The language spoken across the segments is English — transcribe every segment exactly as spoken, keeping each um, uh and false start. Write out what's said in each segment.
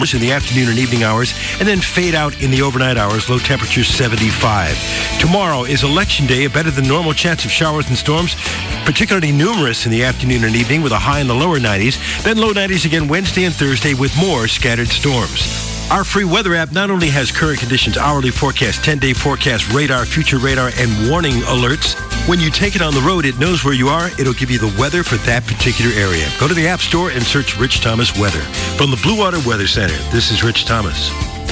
in the afternoon and evening hours, and then fade out in the overnight hours, low temperature seventy-five. Tomorrow is Election Day, a better than normal chance of showers and storms, particularly numerous in the afternoon and evening with a high in the lower nineties, then low nineties again Wednesday and Thursday with more scattered storms. Our free weather app not only has current conditions, hourly forecast, ten-day forecast, radar, future radar, and warning alerts. When you take it on the road, it knows where you are. It'll give you the weather for that particular area. Go to the App Store and search Rich Thomas Weather. From the Blue Water Weather Center, this is Rich Thomas.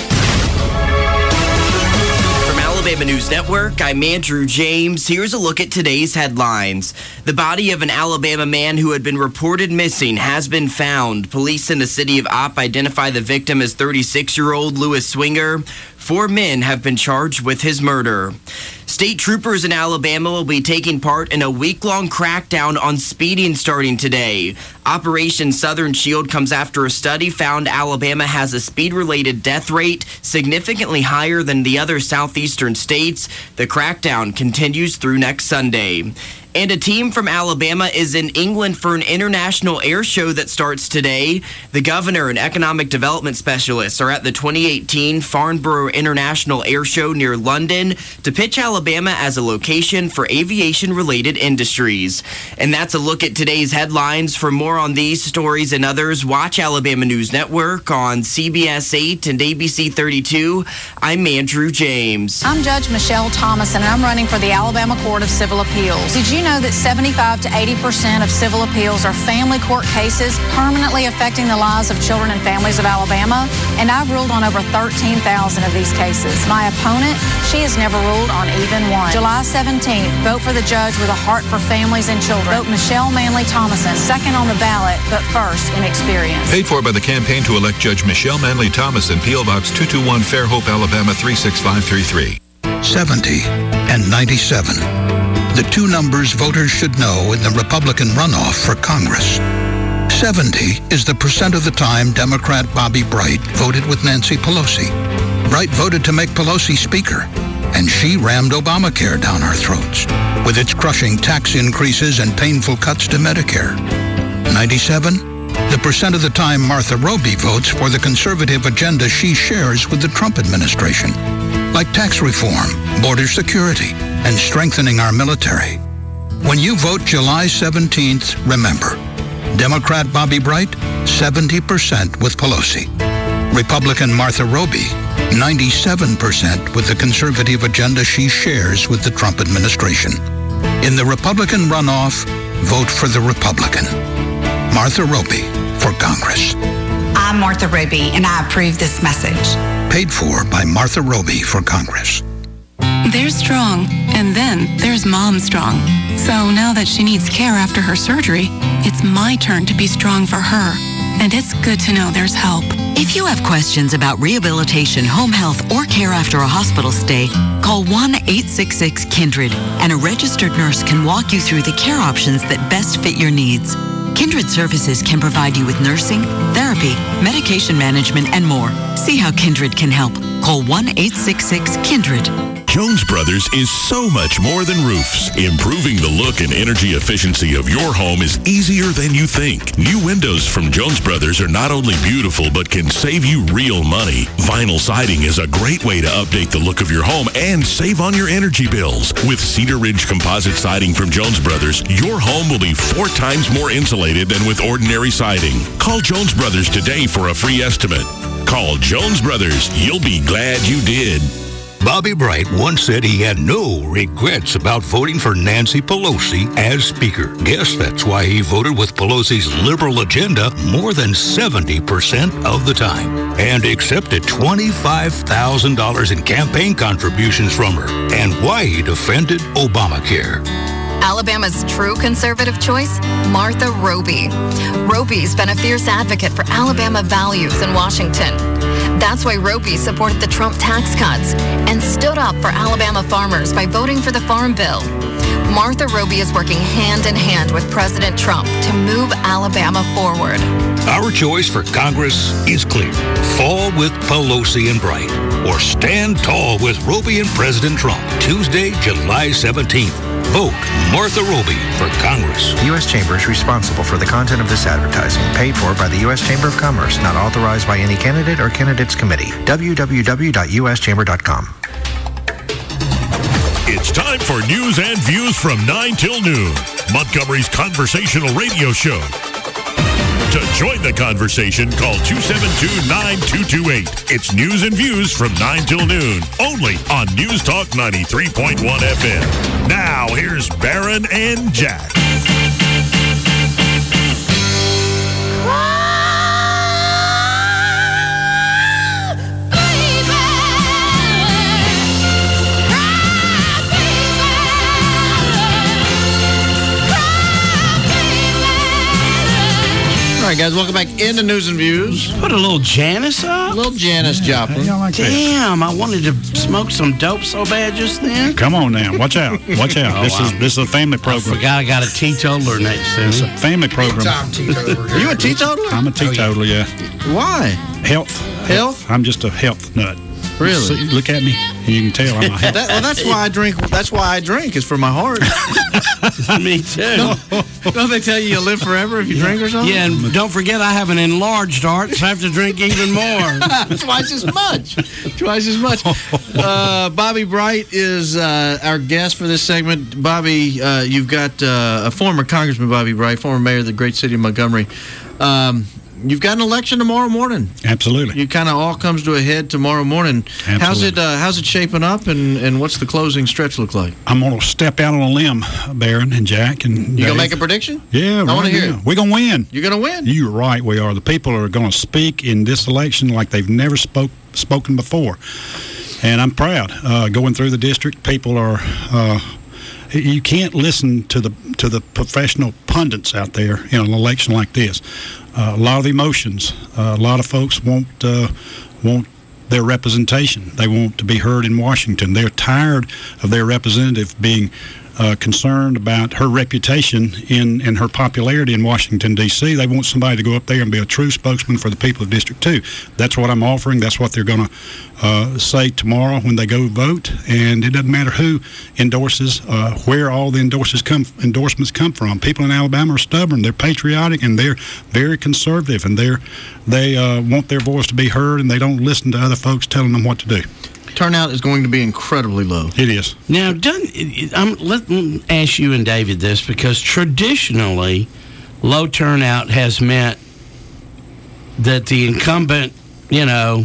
From Alabama News Network, I'm Andrew James. Here's a look at today's headlines. The body of an Alabama man who had been reported missing has been found. Police in the city of Opp identify the victim as thirty-six-year-old Lewis Swinger. Four men have been charged with his murder. State troopers in Alabama will be taking part in a week-long crackdown on speeding starting today. Operation Southern Shield comes after a study found Alabama has a speed-related death rate significantly higher than the other southeastern states. The crackdown continues through next Sunday. And a team from Alabama is in England for an international air show that starts today. The governor and economic development specialists are at the twenty eighteen Farnborough International Air Show near London to pitch Alabama as a location for aviation-related industries. And that's a look at today's headlines. For more on these stories and others, watch Alabama News Network on C B S eight and A B C thirty-two. I'm Andrew James. I'm Judge Michelle Thomas, and I'm running for the Alabama Court of Civil Appeals. Did you know that seventy-five to eighty percent of civil appeals are family court cases permanently affecting the lives of children and families of Alabama? And I've ruled on over thirteen thousand of these cases. My opponent, she has never ruled on even one. July seventeenth, vote for the judge with a heart for families and children. Vote Michelle Manley Thomason, second on the ballot, but first in experience. Paid for by the campaign to elect Judge Michelle Manley Thomason, P O. Box two two one, Fairhope, Alabama three six five three three. seventy and ninety-seven. The two numbers voters should know in the Republican runoff for Congress. seventy is the percent of the time Democrat Bobby Bright voted with Nancy Pelosi. Bright voted to make Pelosi Speaker, and she rammed Obamacare down our throats with its crushing tax increases and painful cuts to Medicare. ninety-seven, the percent of the time Martha Roby votes for the conservative agenda she shares with the Trump administration, like tax reform, border security, and strengthening our military. When you vote July seventeenth, remember, Democrat Bobby Bright, seventy percent with Pelosi. Republican Martha Roby, ninety-seven percent with the conservative agenda she shares with the Trump administration. In the Republican runoff, vote for the Republican. Martha Roby for Congress. I'm Martha Roby, and I approve this message. Paid for by Martha Roby for Congress. There's Strong, and then there's Mom Strong. So now that she needs care after her surgery, it's my turn to be strong for her. And it's good to know there's help. If you have questions about rehabilitation, home health, or care after a hospital stay, call one eight six six kindred, and a registered nurse can walk you through the care options that best fit your needs. Kindred Services can provide you with nursing, therapy, medication management, and more. See how Kindred can help. Call one eight six six kindred. Jones Brothers is so much more than roofs. Improving the look and energy efficiency of your home is easier than you think. New windows from Jones Brothers are not only beautiful, but can save you real money. Vinyl siding is a great way to update the look of your home and save on your energy bills. With Cedar Ridge composite siding from Jones Brothers, your home will be four times more insulated than with ordinary siding. Call Jones Brothers today for a free estimate. Call Jones Brothers. You'll be glad you did. Bobby Bright once said he had no regrets about voting for Nancy Pelosi as Speaker. Guess that's why he voted with Pelosi's liberal agenda more than seventy percent of the time and accepted twenty-five thousand dollars in campaign contributions from her, and why he defended Obamacare. Alabama's true conservative choice, Martha Roby. Roby's been a fierce advocate for Alabama values in Washington. That's why Roby supported the Trump tax cuts and stood up for Alabama farmers by voting for the Farm Bill. Martha Roby is working hand in hand with President Trump to move Alabama forward. Our choice for Congress is clear. Fall with Pelosi and Bright, or stand tall with Roby and President Trump. Tuesday, July seventeenth. Vote Martha Roby for Congress. The U S Chamber is responsible for the content of this advertising, paid for by the U S Chamber of Commerce, not authorized by any candidate or candidates committee. w w w dot u s chamber dot com. It's time for news and views from nine till noon, Montgomery's conversational radio show. To join the conversation, call two seven two, nine two two eight. It's news and views from nine till noon, only on News Talk ninety-three point one F M. Now, here's Barron and Jack. All right, guys, welcome back into News and Views. Put a little Janice up. A little Janice yeah, Joplin. Like Damn, I wanted to smoke some dope so bad just then. Come on now, watch out, watch out. oh, this is this is a family program. I forgot I got a teetotaler next to me. It's a family program. Are you a teetotaler? I'm a teetotaler, oh, yeah. yeah. Why? Health. Health? I'm just a health nut. Really? So look at me, and you can tell I'm a health. that, well, that's why I drink. That's why I drink. Is for my heart. Me too. Don't, don't they tell you you live forever if you yeah. drink or something? Yeah, and don't forget I have an enlarged heart, so I have to drink even more. Twice as much. Twice as much. Uh, Bobby Bright is uh, our guest for this segment. Bobby, uh, you've got uh, a former Congressman, Bobby Bright, former mayor of the great city of Montgomery. Um, You've got an election tomorrow morning. Absolutely. It kind of all comes to a head tomorrow morning. Absolutely. How's it uh, How's it shaping up, and, and what's the closing stretch look like? I'm going to step out on a limb, Barron and Jack. And you going to make a prediction? Yeah. I right want to hear it. We're going to win. You're going to win? You're right, we are. The people are going to speak in this election like they've never spoke spoken before. And I'm proud. Uh, going through the district, people are... Uh, you can't listen to the to the professional pundits out there in an election like this. Uh, a lot of emotions. Uh, a lot of folks want uh, want their representation. They want to be heard in Washington. They're tired of their representative being uh, concerned about her reputation in, and her popularity in Washington, D C They want somebody to go up there and be a true spokesman for the people of District two. That's what I'm offering. That's what they're going to uh, say tomorrow when they go vote. And it doesn't matter who endorses, uh, where all the endorses come, endorsements come from. People in Alabama are stubborn. They're patriotic, and they're very conservative, and they're, they uh, want their voice to be heard, and they don't listen to other folks telling them what to do. Turnout is going to be incredibly low. It is. Now, doesn't, um, let me ask you and David this, because traditionally, low turnout has meant that the incumbent, you know,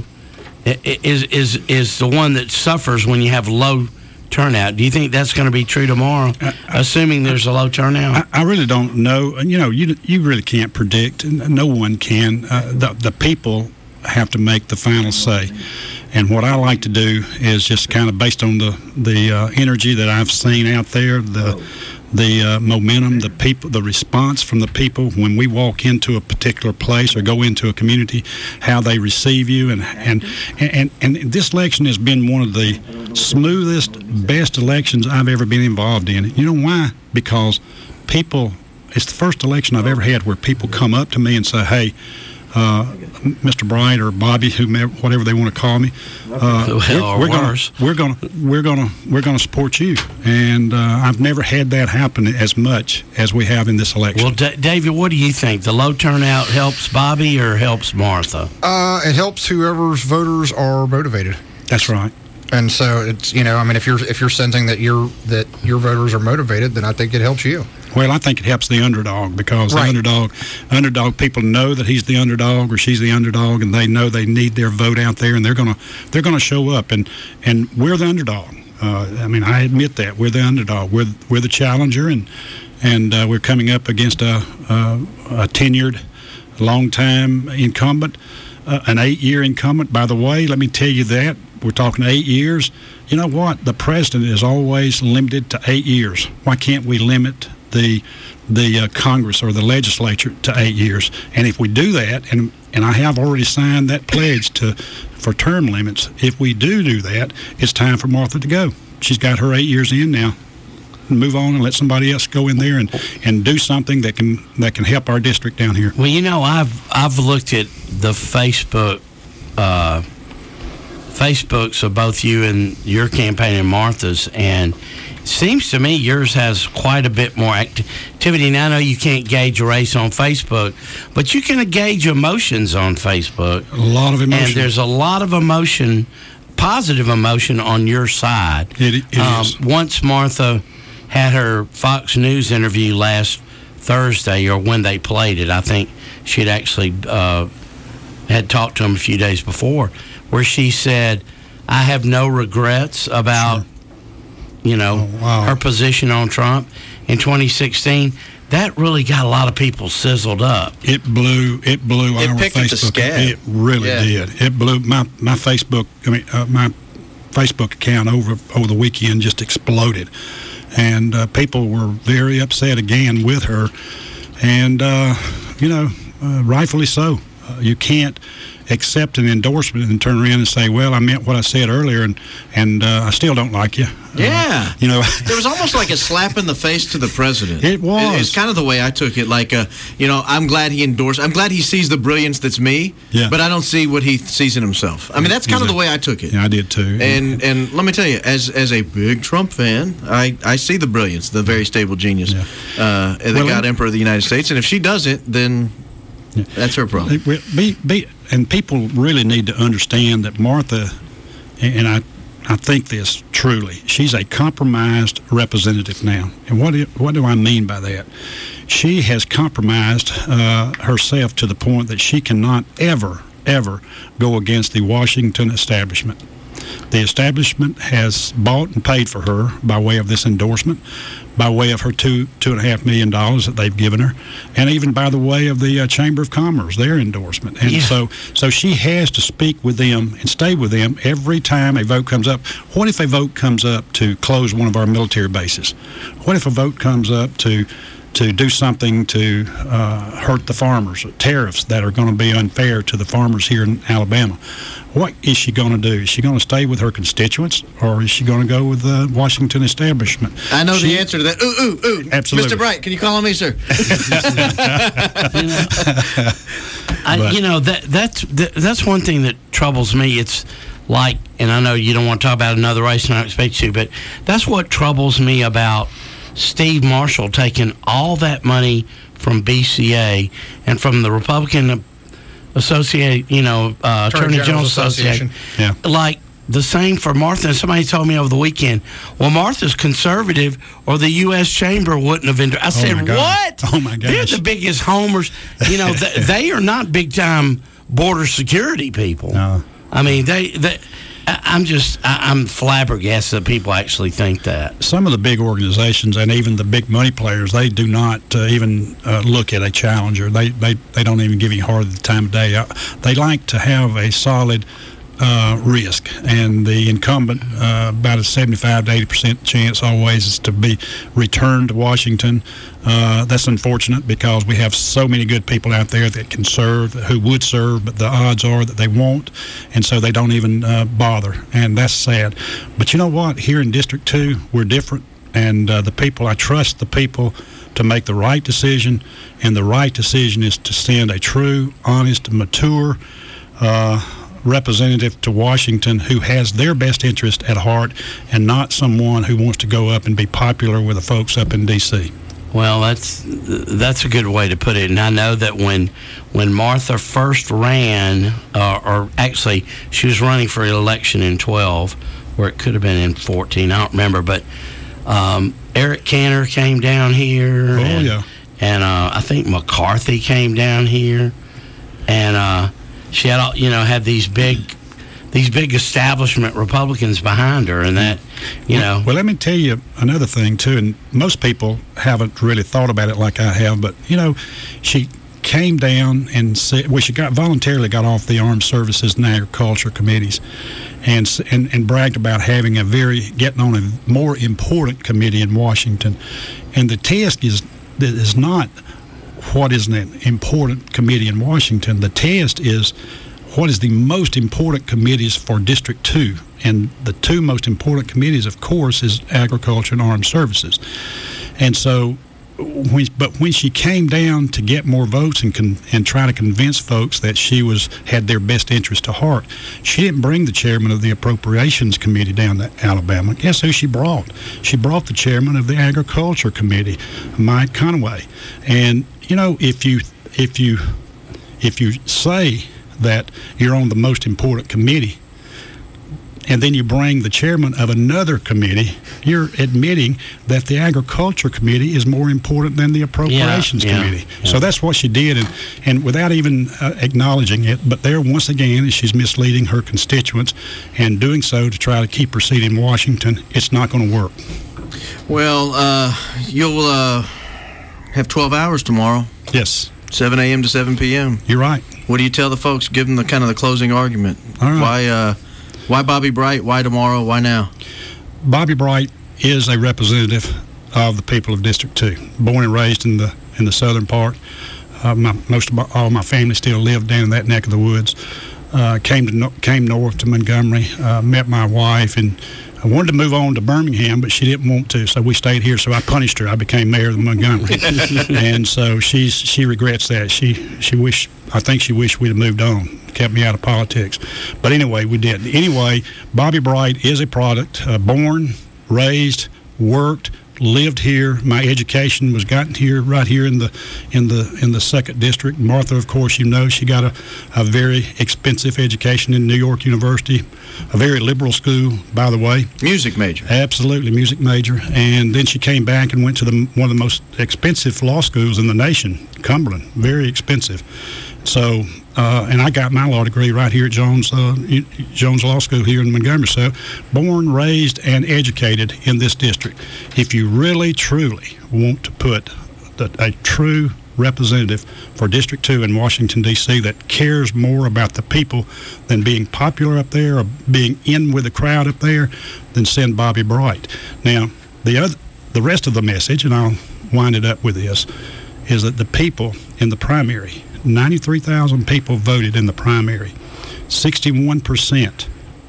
is is is the one that suffers when you have low turnout. Do you think that's going to be true tomorrow, I, assuming there's a low turnout? I, I really don't know. You know, you you really can't predict. No one can. Uh, the the people have to make the final say. And what I like to do is just kind of based on the the uh, energy that I've seen out there, the the uh, momentum, the people, the response from the people when we walk into a particular place or go into a community, how they receive you, and and and and this election has been one of the smoothest, best elections I've ever been involved in. You know why? Because people. It's the first election I've ever had where people come up to me and say, "Hey, Uh, Mister Bright or Bobby, whomever, whatever they want to call me, uh, well, we're, we're going we're going we're going we're going to support you." And uh, I've never had that happen as much as we have in this election. Well, D- David, what do you think? The low turnout helps Bobby or helps Martha? Uh, it helps whoever's voters are motivated. That's right. And so it's, you know, I mean, if you're if you're sensing that you're that your voters are motivated, then I think it helps you. Well, I think it helps the underdog, because right. the underdog, underdog people know that he's the underdog or she's the underdog, and they know they need their vote out there, and they're gonna they're gonna show up, and and we're the underdog. Uh, I mean, I admit that we're the underdog. We're we're the challenger, and and uh, we're coming up against a a, a tenured, long-time incumbent, uh, an eight-year incumbent. By the way, let me tell you that we're talking eight years. You know what? The president is always limited to eight years. Why can't we limit the the uh, Congress or the legislature to eight years? And if we do that, and and I have already signed that pledge to for term limits, if we do do that, it's time for Martha to go. She's got her eight years in now. move on and let somebody else go in there and, and do something that can that can help our district down here. Well, you know, I've I've looked at the Facebook uh, Facebooks of both you and your campaign and Martha's, and it seems to me yours has quite a bit more activity. Now, I know you can't gauge a race on Facebook, but you can gauge emotions on Facebook. A lot of emotion. And there's a lot of emotion, positive emotion on your side. It, it um, is. Once Martha had her Fox News interview last Thursday, or when they played it, I think she'd actually uh, had talked to him a few days before, where she said, I have no regrets about... Sure. You know, oh, wow. her position on Trump in twenty sixteen. That really got a lot of people sizzled up. It blew. It blew it our picked Facebook. Up the scab. It really yeah. did. It blew my my Facebook. I mean, uh, my Facebook account over over the weekend just exploded, and uh, people were very upset again with her, and uh, you know, uh, rightfully so. Uh, you can't accept an endorsement and turn around and say, well, I meant what I said earlier, and and uh, I still don't like you. Yeah. Uh, you know, there was almost like a slap in the face to the president. It was. It, it's kind of the way I took it. Like, uh, you know, I'm glad he endorsed. I'm glad he sees the brilliance that's me, yeah. but I don't see what he sees in himself. I mean, that's kind exactly. of the way I took it. Yeah, I did too. And and let me tell you, as as a big Trump fan, I, I see the brilliance, the very stable genius yeah. uh, that well, got Emperor of the United States. And if she doesn't, then yeah. that's her problem. Be, be, and people really need to understand that Martha, and I I think this truly, she's a compromised representative now. And what do, what do I mean by that? She has compromised uh, herself to the point that she cannot ever, ever go against the Washington establishment. The establishment has bought and paid for her by way of this endorsement, by way of her two two and a half million dollars that they've given her, and even by the way of the uh, Chamber of Commerce, their endorsement. And yeah. so, so she has to speak with them and stay with them every time a vote comes up. What if a vote comes up to close one of our military bases? What if a vote comes up to to do something to uh, hurt the farmers, tariffs that are going to be unfair to the farmers here in Alabama? What is she going to do? Is she going to stay with her constituents, or is she going to go with the Washington establishment? I know she, the answer to that. Ooh, ooh, ooh. Absolutely. Mister Bright, can you call on me, sir? you know, I, you know that that's that, that's one thing that troubles me. It's like, and I know you don't want to talk about another race, and I don't expect you, but that's what troubles me about Steve Marshall taking all that money from B C A and from the Republican Associate, you know, uh, Attorney, Attorney General Association. Yeah. Like the same for Martha. And somebody told me over the weekend, well, Martha's conservative, or the U S Chamber wouldn't have been. I said, oh what? Oh, my gosh. They're the biggest homers. You know, they, they are not big-time border security people. No. I mean, they... they I'm just, I'm flabbergasted that people actually think that. Some of the big organizations and even the big money players, they do not uh, even uh, look at a challenger. They, they they don't even give you hardly the time of day. Uh, they like to have a solid uh, risk, and the incumbent, uh, about a seventy-five to eighty percent chance always is to be returned to Washington. Uh, that's unfortunate because we have so many good people out there that can serve, who would serve, but the odds are that they won't, and so they don't even uh, bother, and that's sad. But you know what? Here in District two, we're different, and uh, the people, I trust the people to make the right decision, and the right decision is to send a true, honest, mature uh, representative to Washington who has their best interest at heart, and not someone who wants to go up and be popular with the folks up in D C Well, that's that's a good way to put it. And I know that when when Martha first ran, uh, or actually she was running for election in twelve, or it could have been in fourteen, I don't remember, but um, Eric Cantor came down here. Oh, and, yeah. And uh, I think McCarthy came down here. And uh, she had, all, you know, had these big... these big establishment Republicans behind her, and that, you well, know. Well, let me tell you another thing, too, and most people haven't really thought about it like I have, but, you know, she came down and said, well, she got voluntarily got off the Armed Services and Agriculture committees and, and, and bragged about having a very, getting on a more important committee in Washington. And the test is, is not what is an important committee in Washington. The test is what is the most important committees for District two. And the two most important committees, of course, is Agriculture and Armed Services. And so, when, but when she came down to get more votes and con, and try to convince folks that she was had their best interest at heart, she didn't bring the chairman of the Appropriations Committee down to Alabama. Guess who she brought? She brought the chairman of the Agriculture Committee, Mike Conaway. And you know, if you if you if you say that you're on the most important committee, and then you bring the chairman of another committee, you're admitting that the Agriculture Committee is more important than the Appropriations yeah, Committee. Yeah, yeah. So that's what she did, and, and without even uh, acknowledging it, but there, once again, she's misleading her constituents, and doing so to try to keep her seat in Washington. It's not going to work. Well, uh, you'll uh, have twelve hours tomorrow. Yes. seven a.m. to seven p.m. You're right. What do you tell the folks? Give them the kind of the closing argument. All right. Why, uh, why Bobby Bright? Why tomorrow? Why now? Bobby Bright is a representative of the people of District two. Born and raised in the in the southern part. Uh, my, most of my, all my family still lived down in that neck of the woods. Uh, came to came north to Montgomery. Uh, met my wife, and I wanted to move on to Birmingham, but she didn't want to, so we stayed here. So I punished her. I became mayor of Montgomery, and so she's she regrets that. She she wish I think she wished we'd have moved on, kept me out of politics. But anyway, we didn't. Anyway, Bobby Bright is a product, uh, born, raised, worked, lived here. My education was gotten here, right here in the in the in the second district. Martha, of course, you know, she got a, a very expensive education in New York University, a very liberal school, by the way. Music major. Absolutely, music major. And then she came back and went to the one of the most expensive law schools in the nation, Cumberland. Very expensive. So, uh, and I got my law degree right here at Jones uh, Jones Law School here in Montgomery. So, born, raised, and educated in this district. If you really, truly want to put the, a true representative for District two in Washington, D C that cares more about the people than being popular up there or being in with the crowd up there, then send Bobby Bright. Now, the other, the rest of the message, and I'll wind it up with this, is that the people in the primary, ninety-three thousand people voted in the primary. sixty-one percent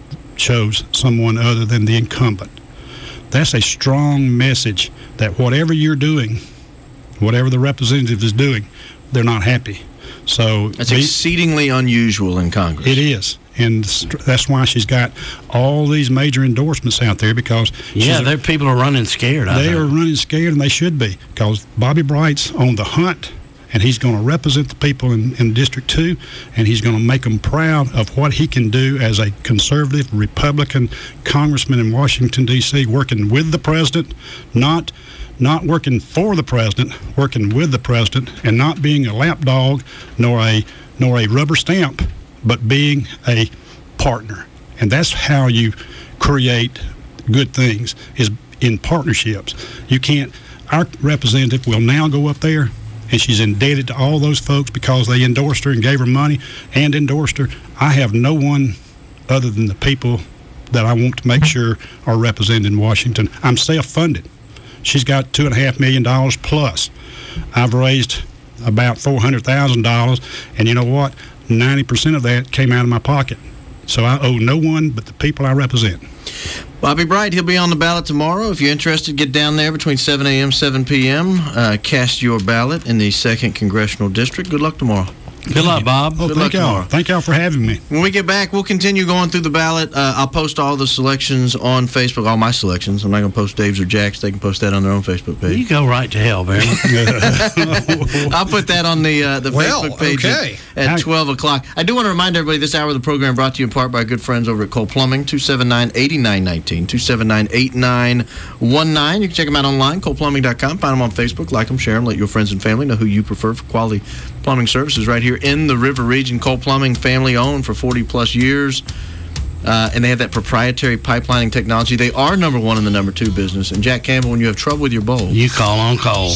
chose someone other than the incumbent. That's a strong message that whatever you're doing, whatever the representative is doing, they're not happy. So that's be, exceedingly unusual in Congress. It is. And that's why she's got all these major endorsements out there, because yeah, there people are running scared. They are running scared, and they should be, because Bobby Bright's on the hunt, and he's going to represent the people in, in District two, and he's going to make them proud of what he can do as a conservative Republican congressman in Washington, D C, working with the president, not not working for the president, working with the president, and not being a lapdog nor a nor a rubber stamp, but being a partner. And that's how you create good things, is in partnerships. You can't, our representative will now go up there, and she's indebted to all those folks because they endorsed her and gave her money and endorsed her. I have no one other than the people that I want to make sure are represented in Washington. I'm self-funded. She's got two and a half million dollars plus. I've raised about four hundred thousand dollars, and you know what? ninety percent of that came out of my pocket. So I owe no one but the people I represent. Bobby Bright, he'll be on the ballot tomorrow. If you're interested, get down there between seven a.m. seven p.m. Uh, cast your ballot in the second Congressional District. Good luck tomorrow. Good luck, Bob. Oh, Good thank luck y'all. tomorrow. Thank y'all for having me. When we get back, we'll continue going through the ballot. Uh, I'll post all the selections on Facebook, all my selections. I'm not going to post Dave's or Jack's. They can post that on their own Facebook page. You go right to hell, Barry. I'll put that on the uh, the well, Facebook page okay. at, at twelve o'clock. I do want to remind everybody this hour of the program brought to you in part by our good friends over at Cole Plumbing, two seven nine, eight nine one nine, two seven nine, eight nine one nine. You can check them out online, cole plumbing dot com. Find them on Facebook. Like them, share them. Let your friends and family know who you prefer for quality plumbing services right here in the River Region. Cole Plumbing, family owned for forty plus years. Uh, and they have that proprietary pipelining technology. They are number one in the number two business. And Jack Campbell, when you have trouble with your bowl, you call on Cole.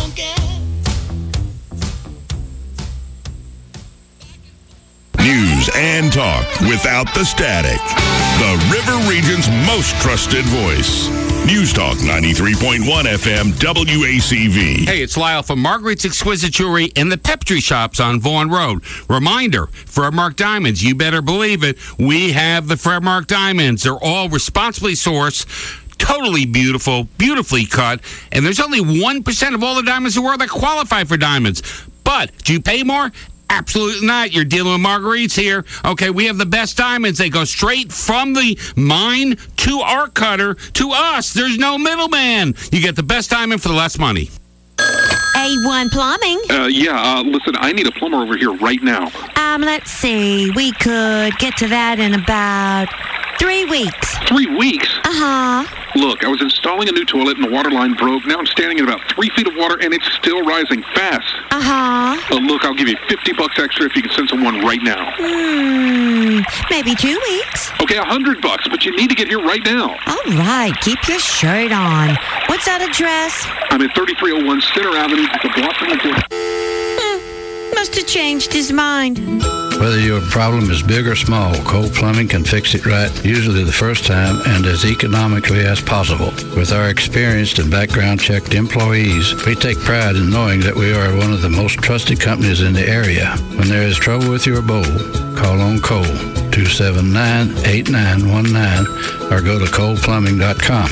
News and talk without the static. The River Region's most trusted voice. News Talk ninety-three point one F M W A C V. Hey, it's Lyle from Margaret's Exquisite Jewelry in the Peptry Shops on Vaughan Road. Reminder, Fred Mark Diamonds, you better believe it. We have the Fred Mark Diamonds. They're all responsibly sourced, totally beautiful, beautifully cut, and there's only one percent of all the diamonds in the world that qualify for diamonds. But do you pay more? Absolutely not. You're dealing with Marguerite's here. Okay, we have the best diamonds. They go straight from the mine to our cutter to us. There's no middleman. You get the best diamond for the less money. A one Plumbing. Uh, yeah, uh, listen, I need a plumber over here right now. Um, let's see. We could get to that in about three weeks. Three weeks? Uh-huh. Look, I was installing a new toilet and the water line broke. Now I'm standing in about three feet of water and it's still rising fast. Uh-huh. Uh, look, I'll give you fifty bucks extra if you can send someone right now. Hmm, maybe two weeks. Okay, a hundred bucks, but you need to get here right now. All right, keep your shirt on. What's that address? I'm at thirty-three oh one Center Avenue, the block from the door. Hmm, must have changed his mind. Whether your problem is big or small, Cole Plumbing can fix it right, usually the first time and as economically as possible. With our experienced and background-checked employees, we take pride in knowing that we are one of the most trusted companies in the area. When there is trouble with your bowl, call on Cole, two seven nine, eight nine one nine, or go to cole plumbing dot com.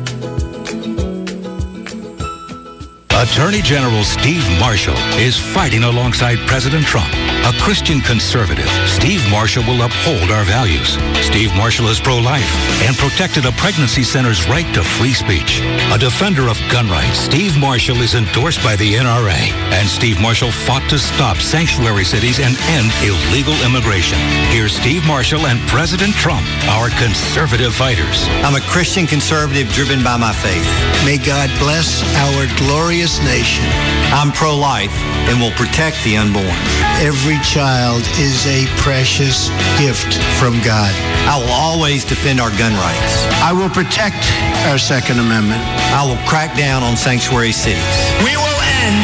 Attorney General Steve Marshall is fighting alongside President Trump. A Christian conservative, Steve Marshall will uphold our values. Steve Marshall is pro-life and protected a pregnancy center's right to free speech. A defender of gun rights, Steve Marshall is endorsed by the N R A. And Steve Marshall fought to stop sanctuary cities and end illegal immigration. Here's Steve Marshall and President Trump, our conservative fighters. I'm a Christian conservative driven by my faith. May God bless our glorious nation. I'm pro-life and will protect the unborn. Every child is a precious gift from God. I will always defend our gun rights. I will protect our Second Amendment. I will crack down on sanctuary cities. We will end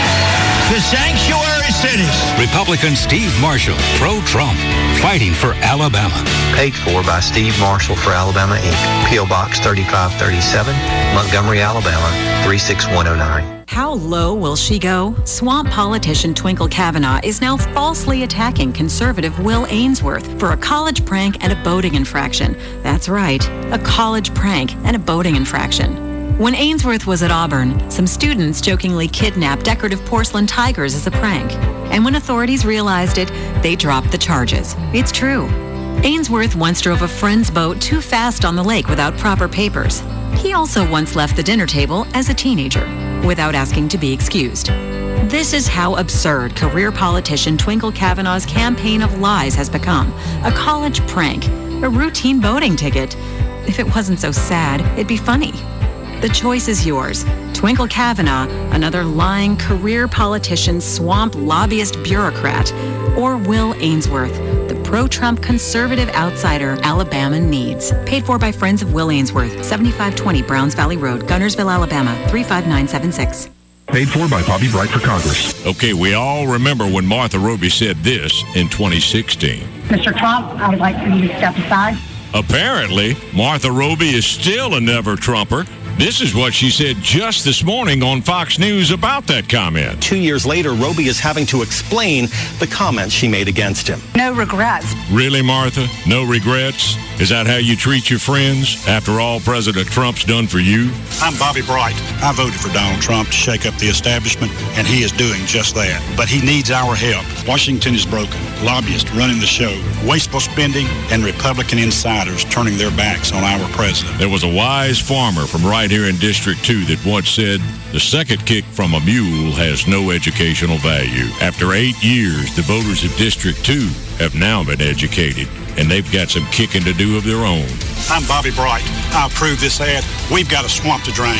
the sanctuary cities. Republican Steve Marshall, pro-Trump, fighting for Alabama. Paid for by Steve Marshall for Alabama, Incorporated. P O. Box thirty-five thirty-seven, Montgomery, Alabama, three six one oh nine. How low will she go? Swamp politician Twinkle Kavanaugh is now falsely attacking conservative Will Ainsworth for a college prank and a boating infraction. That's right, a college prank and a boating infraction. When Ainsworth was at Auburn, some students jokingly kidnapped decorative porcelain tigers as a prank. And when authorities realized it, they dropped the charges. It's true. Ainsworth once drove a friend's boat too fast on the lake without proper papers. He also once left the dinner table as a teenager without asking to be excused. This is how absurd career politician Twinkle Kavanaugh's campaign of lies has become. A college prank, a routine boating ticket. If it wasn't so sad, it'd be funny. The choice is yours. Twinkle Kavanaugh, another lying career politician, swamp lobbyist bureaucrat, or Will Ainsworth, the pro-Trump conservative outsider Alabama needs. Paid for by Friends of Will Ainsworth, seventy-five twenty Browns Valley Road, Gunnersville, Alabama, three five nine seven six. Paid for by Bobby Bright for Congress. Okay, we all remember when Martha Roby said this in twenty sixteen. Mister Trump, I would like for you to step aside. Apparently, Martha Roby is still a never-Trumper. This is what she said just this morning on Fox News about that comment. Two years later, Roby is having to explain the comments she made against him. No regrets. Really, Martha? No regrets? Is that how you treat your friends after all President Trump's done for you? I'm Bobby Bright. I voted for Donald Trump to shake up the establishment, and he is doing just that. But he needs our help. Washington is broken. Lobbyists running the show, wasteful spending, and Republican insiders turning their backs on our president. There was a wise farmer from right here in District two that once said, the second kick from a mule has no educational value. After eight years, the voters of District two have now been educated, and they've got some kicking to do of their own. I'm Bobby Bright. I approve this ad. We've got a swamp to drain.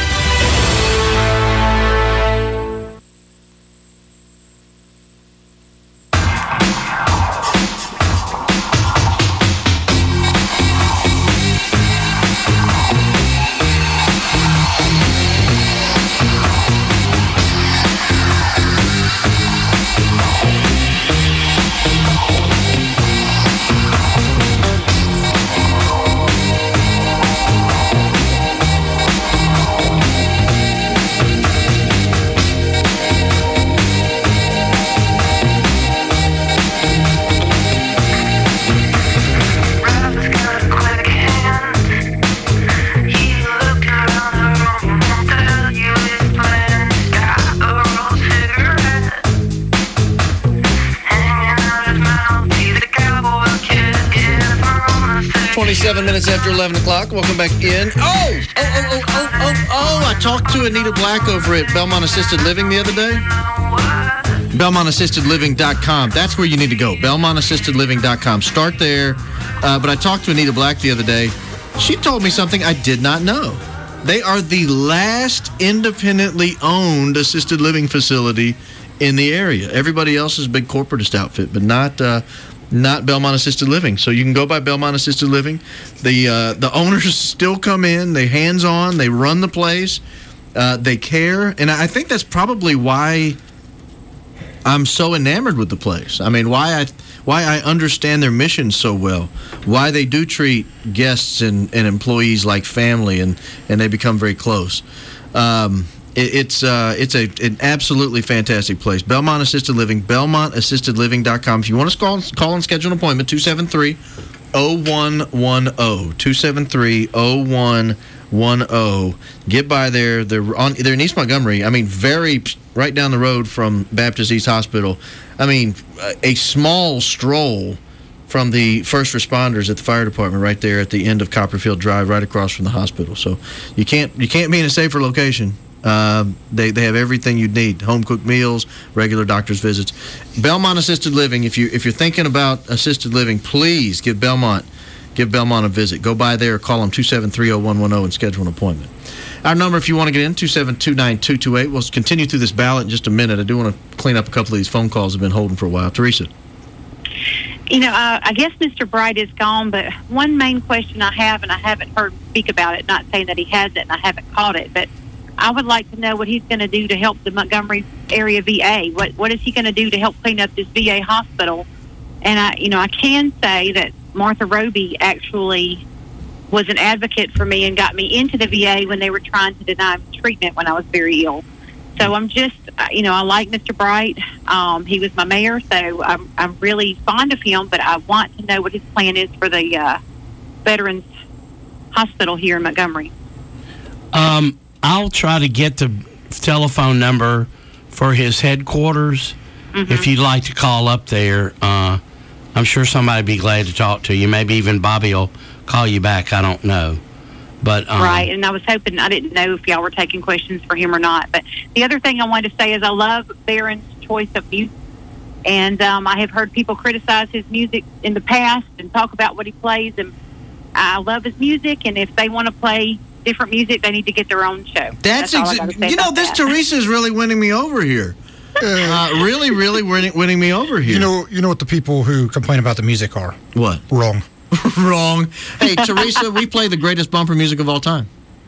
twenty-seven minutes after eleven o'clock. Welcome back in. Oh, oh, oh, oh, oh, oh, oh. I talked to Anita Black over at Belmont Assisted Living the other day. Belmont Assisted Living dot com. That's where you need to go. Belmont Assisted Living dot com. Start there. Uh, but I talked to Anita Black the other day. She told me something I did not know. They are the last independently owned assisted living facility in the area. Everybody else is a big corporatist outfit, but not uh, not Belmont Assisted Living. So you can go by Belmont Assisted Living. The uh, the owners still come in. They hands-on. They run the place. Uh, they care. And I think that's probably why I'm so enamored with the place. I mean, why I why I understand their mission so well, why they do treat guests and, and employees like family, and, and they become very close. Um, it, it's uh, it's a an absolutely fantastic place. Belmont Assisted Living, Belmont Assisted Living dot com. If you want to call, call and schedule an appointment, two seven three, oh one one oh, two seven three, oh one one oh. Get by there. They're on. They're in East Montgomery. I mean, very right down the road from Baptist East Hospital. I mean, a small stroll from the first responders at the fire department, right there at the end of Copperfield Drive, right across from the hospital. So you can't you can't be in a safer location. Uh, they they have everything you need: home cooked meals, regular doctor's visits. Belmont Assisted Living. If you if you're thinking about assisted living, please give Belmont give Belmont a visit. Go by there, or call them two seven three, oh one one oh and schedule an appointment. Our number, if you want to get in, two seven two, nine two two eight. We'll continue through this ballot in just a minute. I do want to clean up a couple of these phone calls I've been holding for a while. Teresa. You know, uh, I guess Mister Bright is gone, but one main question I have, and I haven't heard him speak about it, not saying that he has it and I haven't caught it, but I would like to know what he's going to do to help the Montgomery area V A. What What is he going to do to help clean up this V A hospital? And, I, you know, I can say that Martha Roby actually was an advocate for me and got me into the V A when they were trying to deny me treatment when I was very ill. So I'm just, you know, I like Mister Bright. Um, he was my mayor, so I'm, I'm really fond of him, but I want to know what his plan is for the uh, Veterans Hospital here in Montgomery. Um, I'll try to get the telephone number for his headquarters. Mm-hmm. If you'd like to call up there, uh, I'm sure somebody would be glad to talk to you. Maybe even Bobby will call you back. I don't know. But um, right, and I was hoping, I didn't know if y'all were taking questions for him or not. But the other thing I wanted to say is I love Barron's choice of music. And um, I have heard people criticize his music in the past and talk about what he plays. And I love his music. And if they want to play different music, they need to get their own show. That's, That's all I exa- gotta say you know, about this that. Teresa is really winning me over here. Uh, really, really winning, winning me over here. You know, you know what the people who complain about the music are? What? Wrong. Wrong. Hey, Teresa, we play the greatest bumper music of all time.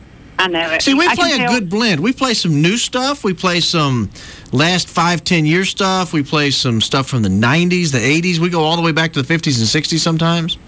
I know it. See, we I play can a tell- good blend. We play some new stuff. We play some last five, ten year stuff. We play some stuff from the nineties, the eighties. We go all the way back to the fifties and sixties sometimes.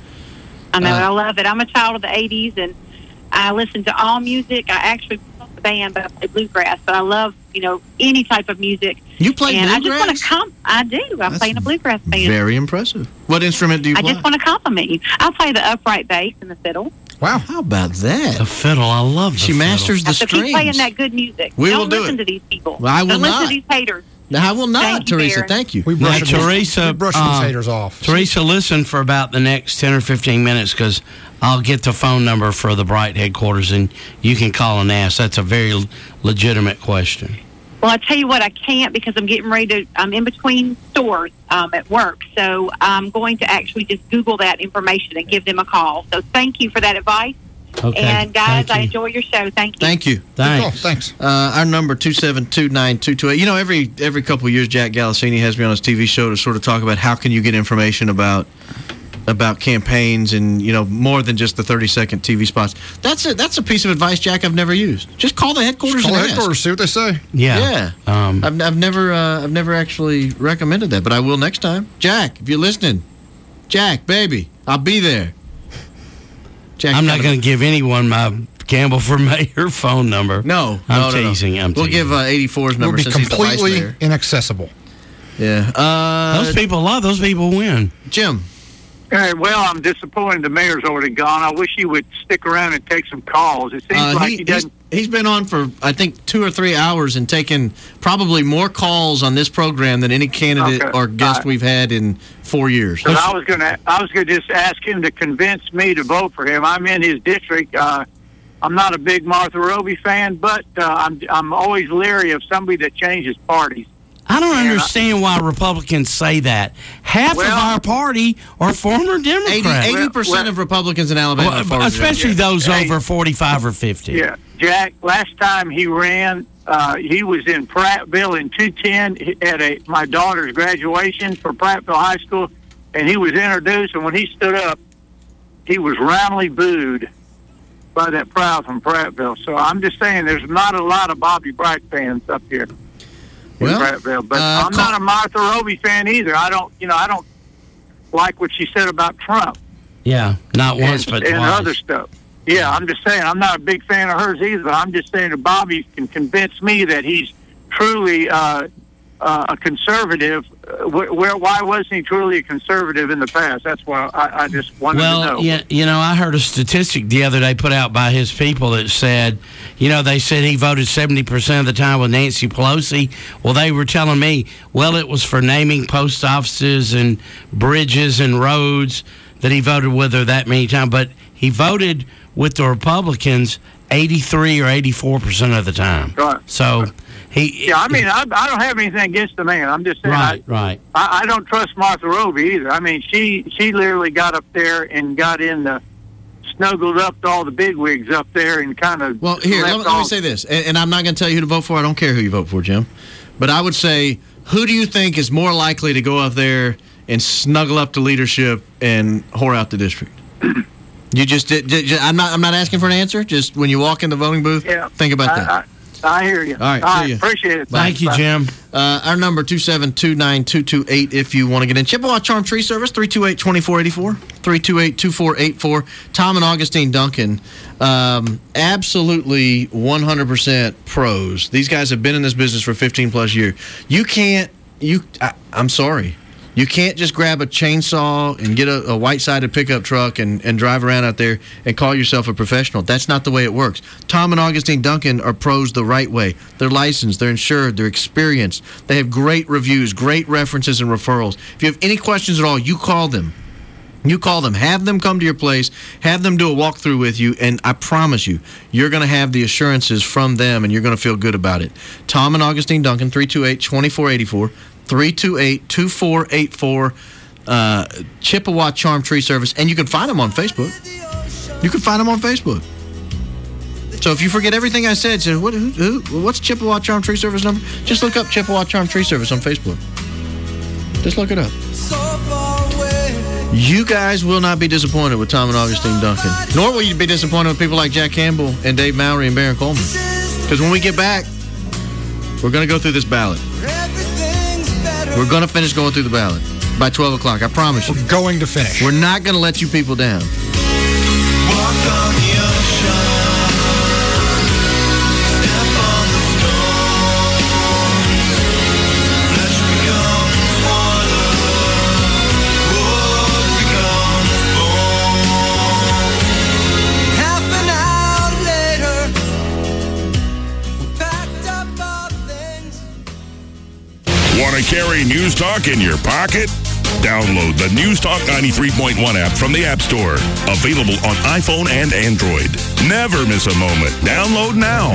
I know, Uh, I love it. I'm a child of the eighties, and I listen to all music. I actually play the band, but I play bluegrass. But I love, you know, any type of music. You play and I just want bluegrass? to com- I do. I'm That's playing a bluegrass band. Very impressive. What instrument do you I play? just want to compliment you. I play the upright bass and the fiddle. Wow. How about that? The fiddle, I love the She fiddle. masters the So keep playing strings. that good music. We Don't will do listen it. to these people. Well, I will Don't listen not. to these haters. No, I will not, Thank you, Teresa. Barron. Thank you. We Now, brush them- Teresa, we brush uh, these haters off. Teresa, listen for about the next ten or fifteen minutes because I'll get the phone number for the Bright headquarters and you can call and ask. That's a very l- legitimate question. Well, I tell you what, I can't because I'm getting ready to, I'm in between stores um, at work. So I'm going to actually just Google that information and give them a call. So thank you for that advice. Okay. And guys, Thank I you. enjoy your show. Thank you. Thank you. Thanks. Thanks. Uh, our number, two seven two, nine two two eight. You know, every every couple of years, Jack Galassini has me on his T V show to sort of talk about how can you get information about about campaigns and, you know, more than just the thirty-second T V spots. That's a, that's a piece of advice, Jack, I've never used. Just call the headquarters Call and the ask. headquarters, see what they say. Yeah. Yeah. Um, I've, I've never uh, I've never actually recommended that, but I will next time. Jack, if you're listening, Jack, baby, I'll be there. Jack, I'm not going to give anyone my Campbell for Mayor phone number. No, I'm no, no, no. teasing. I'm We'll teasing. give uh, eighty-four's number We'll be since he's the vice completely mayor. inaccessible. Yeah. Uh, those people, a lot of those people win. Jim. Hey, well, I'm disappointed the mayor's already gone. I wish he would stick around and take some calls. It seems Uh, like he, he doesn't. he's, he's been on for, I think, two or three hours and taken probably more calls on this program than any candidate Okay. or guest All right. we've had in four years. 'Cause I was gonna, I was gonna just ask him to convince me to vote for him. I'm in his district. Uh, I'm not a big Martha Roby fan, but uh, I'm, I'm always leery of somebody that changes parties. I don't And I- understand why Republicans say that. Half Well- of our party are former Democrats. eighty percent of Republicans in Alabama Well, are former especially Democrats. those Hey. over forty-five or fifty. Yeah, Jack. Last time he ran, uh, he was in Prattville in two ten at a my daughter's graduation for Prattville High School, and he was introduced. And when he stood up, he was roundly booed by that crowd from Prattville. So I'm just saying, there's not a lot of Bobby Bright fans up here in Well, Prattville. But uh, I'm not a Martha Roby fan either. I don't, you know, I don't like what she said about Trump. Yeah, not once and, but and twice. other stuff. Yeah, I'm just saying, I'm not a big fan of hers either. I'm just saying that Bobby can convince me that he's truly uh, uh, a conservative. Uh, wh- where, why wasn't he truly a conservative in the past? That's why I, I just wanted to know. Well, yeah, you know, I heard a statistic the other day put out by his people that said, you know, they said he voted seventy percent of the time with Nancy Pelosi. Well, they were telling me, well, it was for naming post offices and bridges and roads that he voted with her that many times. But he voted with the Republicans eighty-three or eighty-four percent of the time. Right. So he. Yeah, I mean, I, I don't have anything against the man. I'm just saying, Right, I, right. I, I don't trust Martha Roby either. I mean, she she literally got up there and got in the snuggled up to all the bigwigs up there and kind of. Well, here, let, let me say this, and, and I'm not going to tell you who to vote for. I don't care who you vote for, Jim. But I would say, who do you think is more likely to go up there and snuggle up to leadership and whore out the district? You just, did, did, I'm not. I'm not asking for an answer. Just when you walk in the voting booth, Yeah. think about that. I, I, I hear you. All right, All see right, ya. appreciate it. Bye. Thanks. Bye. Uh, our number, two seven two nine two two eight, if you want to get in. Chippewa Charm Tree Service, three two eight, two four eight four, three two eight, two four eight four. Tom and Augustine Duncan, um, absolutely one hundred percent pros. These guys have been in this business for fifteen plus years. You can't, you. I, I'm sorry. You can't just grab a chainsaw and get a, a white-sided pickup truck and, and drive around out there and call yourself a professional. That's not the way it works. Tom and Augustine Duncan are pros the right way. They're licensed, they're insured, they're experienced. They have great reviews, great references and referrals. If you have any questions at all, you call them. You call them. Have them come to your place. Have them do a walkthrough with you, and I promise you, you're going to have the assurances from them, and you're going to feel good about it. Tom and Augustine Duncan, three two eight, two four eight four. three two eight, two four eight four, uh, Chippewa Charm Tree Service. And you can find them on Facebook. You can find them on Facebook. So if you forget everything I said, say, what, who, who, what's Chippewa Charm Tree Service number? Just look up Chippewa Charm Tree Service on Facebook. Just look it up. You guys will not be disappointed with Tom and Augustine Duncan. Nor will you be disappointed with people like Jack Campbell and Dave Mowry and Baron Coleman. Because when we get back, we're going to go through this ballot. We're going to finish going through the ballot by twelve o'clock. I promise you. We're going to finish. We're not going to let you people down. Want to carry News Talk in your pocket? Download the News Talk ninety-three point one app from the App Store. Available on iPhone and Android. Never miss a moment. Download now.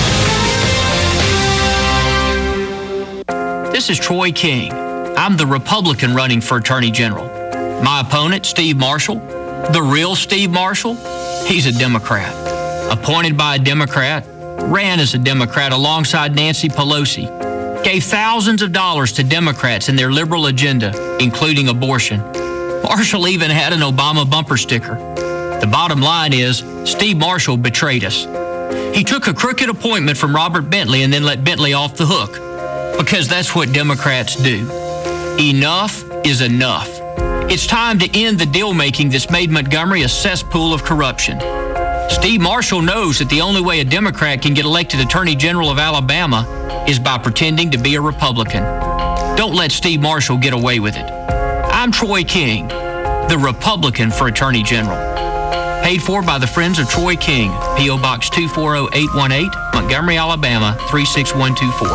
This is Troy King. I'm the Republican running for Attorney General. My opponent, Steve Marshall, the real Steve Marshall, he's a Democrat. Appointed by a Democrat, ran as a Democrat alongside Nancy Pelosi, gave thousands of dollars to Democrats in their liberal agenda, including abortion. Marshall even had an Obama bumper sticker. The bottom line is, Steve Marshall betrayed us. He took a crooked appointment from Robert Bentley and then let Bentley off the hook, because that's what Democrats do. Enough is enough. It's time to end the deal-making that's made Montgomery a cesspool of corruption. Steve Marshall knows that the only way a Democrat can get elected Attorney General of Alabama is by pretending to be a Republican. Don't let Steve Marshall get away with it. I'm Troy King. the Republican for Attorney General. Paid for by the Friends of Troy King, P O. Box two four zero eight one eight, Montgomery, Alabama three six one two four.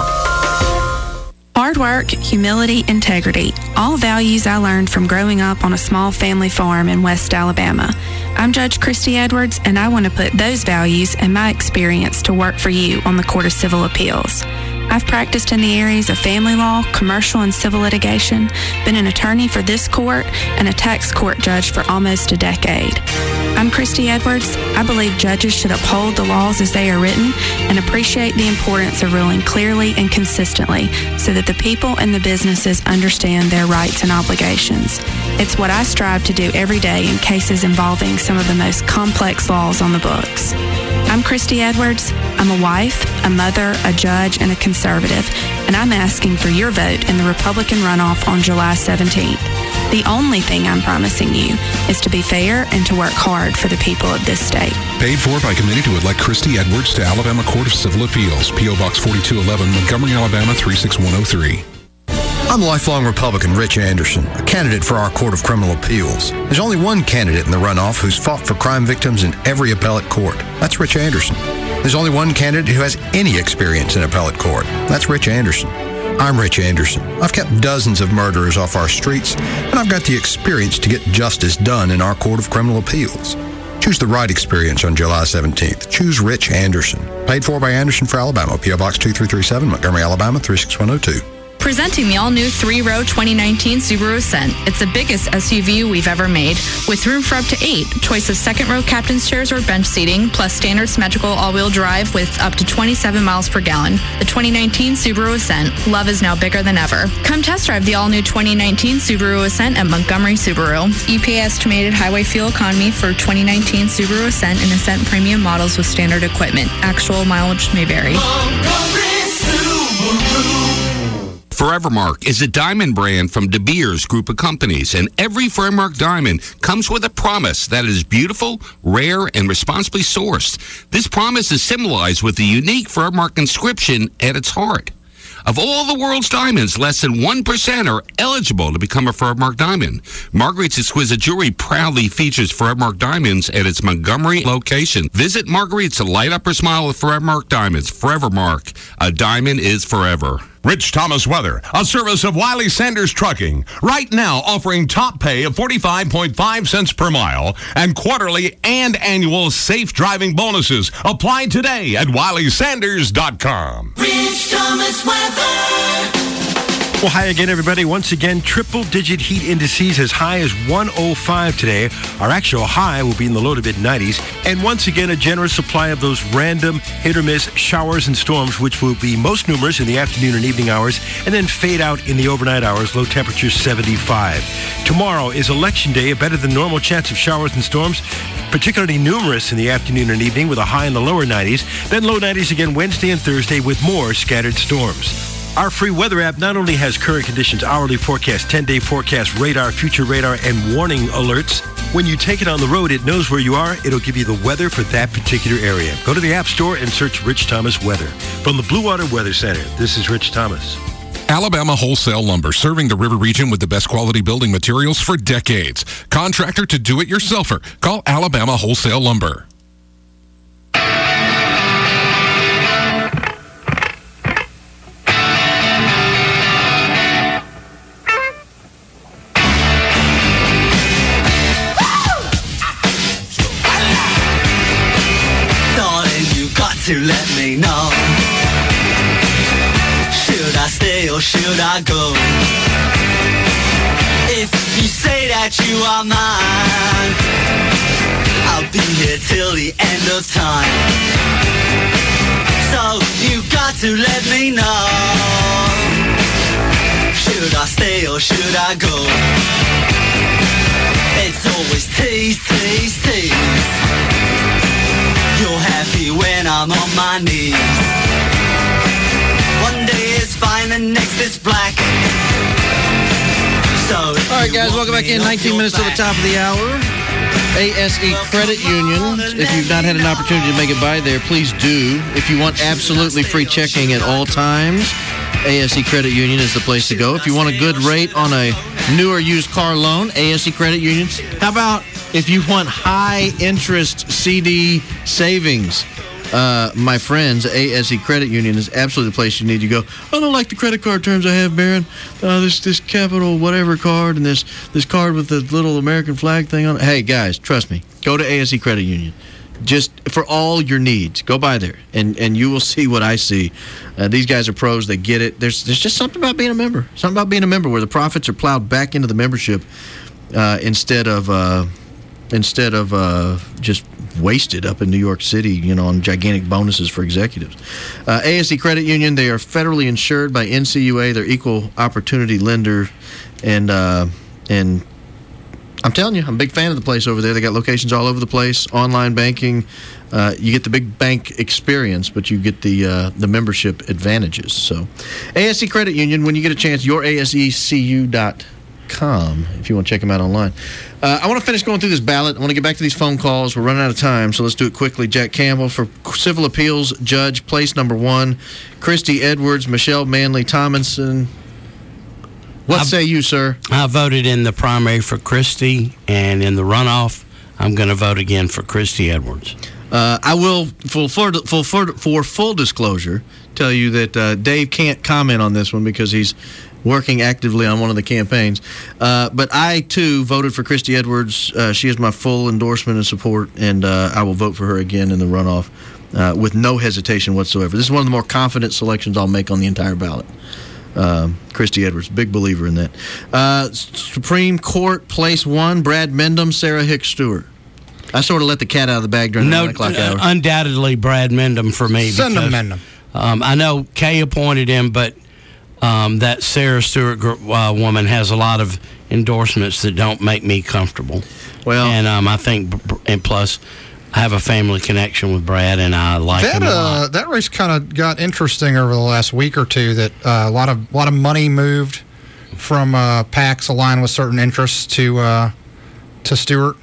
Hard work, humility, integrity, all values I learned from growing up on a small family farm in West Alabama. I'm Judge Christy Edwards, and I want to put those values and my experience to work for you on the Court of Civil Appeals. I've practiced in the areas of family law, commercial and civil litigation, been an attorney for this court, and a tax court judge for almost a decade. I'm Christy Edwards. I believe judges should uphold the laws as they are written and appreciate the importance of ruling clearly and consistently so that the people and the businesses understand their rights and obligations. It's what I strive to do every day in cases involving some of the most complex laws on the books. I'm Christy Edwards. I'm a wife, a mother, a judge, and a conservative, and I'm asking for your vote in the Republican runoff on July seventeenth. The only thing I'm promising you is to be fair and to work hard for the people of this state. Paid for by committee to elect Christy Edwards to Alabama Court of Civil Appeals, P O. Box forty-two eleven, Montgomery, Alabama three six one zero three. I'm lifelong Republican Rich Anderson, a candidate for our Court of Criminal Appeals. There's only one candidate in the runoff who's fought for crime victims in every appellate court. That's Rich Anderson. There's only one candidate who has any experience in appellate court. That's Rich Anderson. I'm Rich Anderson. I've kept dozens of murderers off our streets, and I've got the experience to get justice done in our Court of Criminal Appeals. Choose the right experience on July seventeenth. Choose Rich Anderson. Paid for by Anderson for Alabama, P O. Box two three three seven, Montgomery, Alabama three six one zero two. Presenting the all-new three-row twenty nineteen Subaru Ascent. It's the biggest S U V we've ever made, with room for up to eight. Choice of second-row captain's chairs or bench seating, plus standard symmetrical all-wheel drive with up to twenty-seven miles per gallon. The twenty nineteen Subaru Ascent. Love is now bigger than ever. Come test drive the all-new twenty nineteen Subaru Ascent at Montgomery Subaru. E P A estimated highway fuel economy for twenty nineteen Subaru Ascent and Ascent Premium models with standard equipment. Actual mileage may vary. Forevermark is a diamond brand from De Beers Group of Companies, and every Forevermark diamond comes with a promise that is beautiful, rare, and responsibly sourced. This promise is symbolized with the unique Forevermark inscription at its heart. Of all the world's diamonds, less than one percent are eligible to become a Forevermark diamond. Marguerite's Exquisite Jewelry proudly features Forevermark diamonds at its Montgomery location. Visit Marguerite's to light up her smile with Forevermark diamonds. Forevermark, a diamond is forever. Rich Thomas Weather, a service of Wiley Sanders Trucking. Right now offering top pay of forty-five point five cents per mile and quarterly and annual safe driving bonuses. Apply today at wiley sanders dot com. Rich Thomas Weather. Well, hi again, everybody. Once again, triple-digit heat indices as high as one oh five today. Our actual high will be in the low to mid-nineties. And once again, a generous supply of those random hit-or-miss showers and storms, which will be most numerous in the afternoon and evening hours, and then fade out in the overnight hours, low temperature seventy-five. Tomorrow is Election Day, a better than normal chance of showers and storms, particularly numerous in the afternoon and evening with a high in the lower nineties. Then low nineties again Wednesday and Thursday with more scattered storms. Our free weather app not only has current conditions, hourly forecast, ten-day forecast, radar, future radar, and warning alerts. When you take it on the road, it knows where you are. It'll give you the weather for that particular area. Go to the App Store and search Rich Thomas Weather. From the Blue Water Weather Center, this is Rich Thomas. Alabama Wholesale Lumber, serving the river region with the best quality building materials for decades. Contractor to do-it-yourselfer. Call Alabama Wholesale Lumber. To let me know, should I stay or should I go? If you say that you are mine, I'll be here till the end of time. So you got to let me know, should I stay or should I go? It's always tease, tease, tease. You're happy when I'm on my knees. One day is fine and next is black. So all right, guys, welcome back in. nineteen minutes to the top of the hour. A S E Credit Union. If you've not had an opportunity to make it by there, please do. If you want absolutely free checking at all times, A S E Credit Union is the place to go. If you want a good rate on a new or used car loan, A S E Credit Union. How about if you want high interest C D savings? Uh, my friends, A S E Credit Union is absolutely the place you need to go. I don't like the credit card terms I have, Barron. Uh, this this Capital whatever card and this this card with the little American flag thing on it. Hey, guys, trust me. Go to A S E Credit Union. Just for all your needs, go by there, and, and you will see what I see. Uh, these guys are pros. They get it. There's there's just something about being a member. Something about being a member where the profits are plowed back into the membership uh, instead of uh, instead of uh, just wasted up in New York City, you know, on gigantic bonuses for executives. Uh, A S E Credit Union, they are federally insured by N C U A. They're equal opportunity lender, and uh, and I'm telling you, I'm a big fan of the place over there. They got locations all over the place, online banking. Uh, you get the big bank experience, but you get the uh, the membership advantages. So, A S E Credit Union, when you get a chance, your A S E C U dot com if you want to check them out online. Uh, I want to finish going through this ballot. I want to get back to these phone calls. We're running out of time, so let's do it quickly. Jack Campbell for Civil Appeals Judge, place number one. Christy Edwards, Michelle Manley Tomlinson. What I, say you, sir? I voted in the primary for Christy, and in the runoff, I'm going to vote again for Christy Edwards. Uh, I will, for, for, for, for full disclosure, tell you that uh, Dave can't comment on this one because he's working actively on one of the campaigns. Uh, but I, too, voted for Christy Edwards. Uh, she has my full endorsement and support, and uh, I will vote for her again in the runoff uh, with no hesitation whatsoever. This is one of the more confident selections I'll make on the entire ballot. Um, Christy Edwards, big believer in that. Uh, Supreme Court, place one, Brad Mendham, Sarah Hicks Stewart. I sort of let the cat out of the bag during no, the nine o'clock hour. Uh, undoubtedly, Brad Mendham for me. Send because, him Mendham. Um, I know Kay appointed him, but um, that Sarah Stewart uh, woman has a lot of endorsements that don't make me comfortable. Well, and um, I think, and plus, I have a family connection with Brad, and I like that, him a lot. Uh, that race kind of got interesting over the last week or two. That uh, a lot of lot of money moved from uh, PACs aligned with certain interests to uh, to Stewart,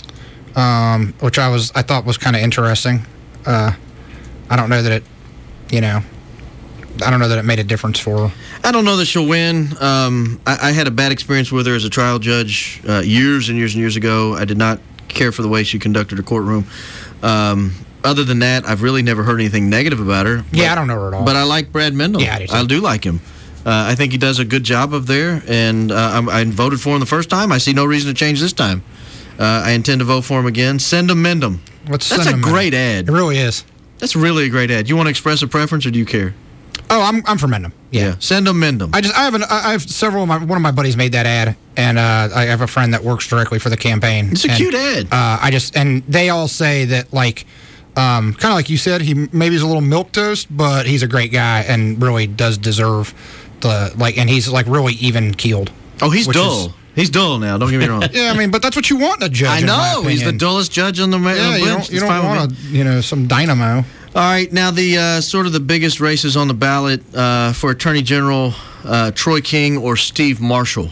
um, which I was I thought was kind of interesting. Uh, I don't know that it, you know, I don't know that it made a difference for her. I don't know that she'll win. Um, I, I had a bad experience with her as a trial judge uh, years and years and years ago. I did not care for the way she conducted her courtroom. Um, other than that, I've really never heard anything negative about her. But, yeah, I don't know her at all. But I like Brad Mendham. Yeah, I do too. I do like him. Uh, I think he does a good job up there, and uh, I, I voted for him the first time. I see no reason to change this time. Uh, I intend to vote for him again. Send him Mendham. Let's That's send a him great Mendham. ad. It really is. That's really a great ad. You want to express a preference, or do you care? Oh, I'm I'm for Mendham. Yeah. yeah. Send him Mendham. I just I have an, I have several of my one of my buddies made that ad, and uh, I have a friend that works directly for the campaign. It's a and, cute ad. Uh, I just and they all say that like, um, kind of like you said, he maybe he's a little milquetoast, but he's a great guy and really does deserve the like, and he's like really even keeled. Oh, he's dull. Is, He's dull now. Don't get me wrong. Yeah, I mean, but that's what you want in a judge. I in my know. He's the opinion. dullest judge on the Yeah, on the you bench. don't, you don't want a, you know some dynamo. All right, now the uh, sort of the biggest races on the ballot uh, for Attorney General, uh, Troy King or Steve Marshall.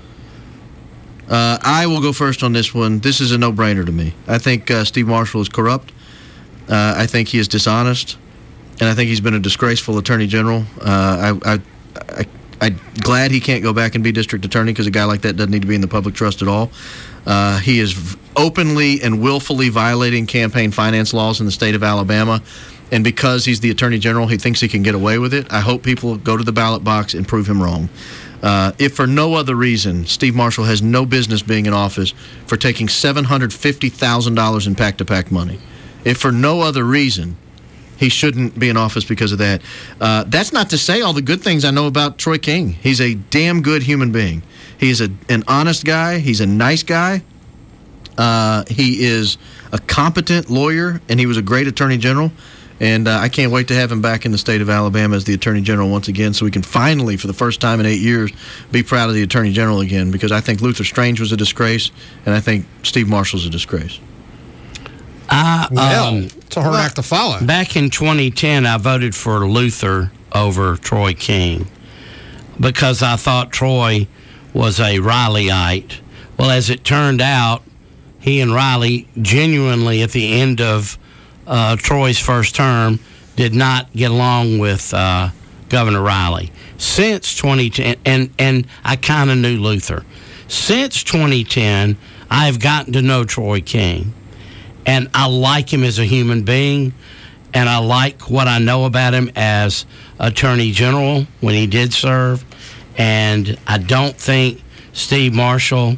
Uh, I will go first on this one. This is a no-brainer to me. I think uh, Steve Marshall is corrupt. Uh, I think he is dishonest, and I think he's been a disgraceful Attorney General. Uh, I, I, I, I'm glad he can't go back and be district attorney because a guy like that doesn't need to be in the public trust at all. Uh, he is openly and willfully violating campaign finance laws in the state of Alabama. And because he's the attorney general, he thinks he can get away with it. I hope people go to the ballot box and prove him wrong. Uh, if for no other reason, Steve Marshall has no business being in office for taking seven hundred fifty thousand dollars in PAC-to-PAC money. If for no other reason, he shouldn't be in office because of that. Uh, that's not to say all the good things I know about Troy King. He's a damn good human being. He's a, an honest guy. He's a nice guy. Uh, he is a competent lawyer, and he was a great attorney general. And uh, I can't wait to have him back in the state of Alabama as the attorney general once again so we can finally, for the first time in eight years, be proud of the attorney general again because I think Luther Strange was a disgrace, and I think Steve Marshall's a disgrace. I, well, um, it's a hard act to follow. Back in twenty ten, I voted for Luther over Troy King because I thought Troy was a Rileyite. Well, as it turned out, he and Riley genuinely, at the end of uh, Troy's first term, did not get along with uh, Governor Riley. Since twenty ten, and, and I kind of knew Luther. Since twenty ten, I have gotten to know Troy King. And I like him as a human being, and I like what I know about him as Attorney General when he did serve. And I don't think Steve Marshall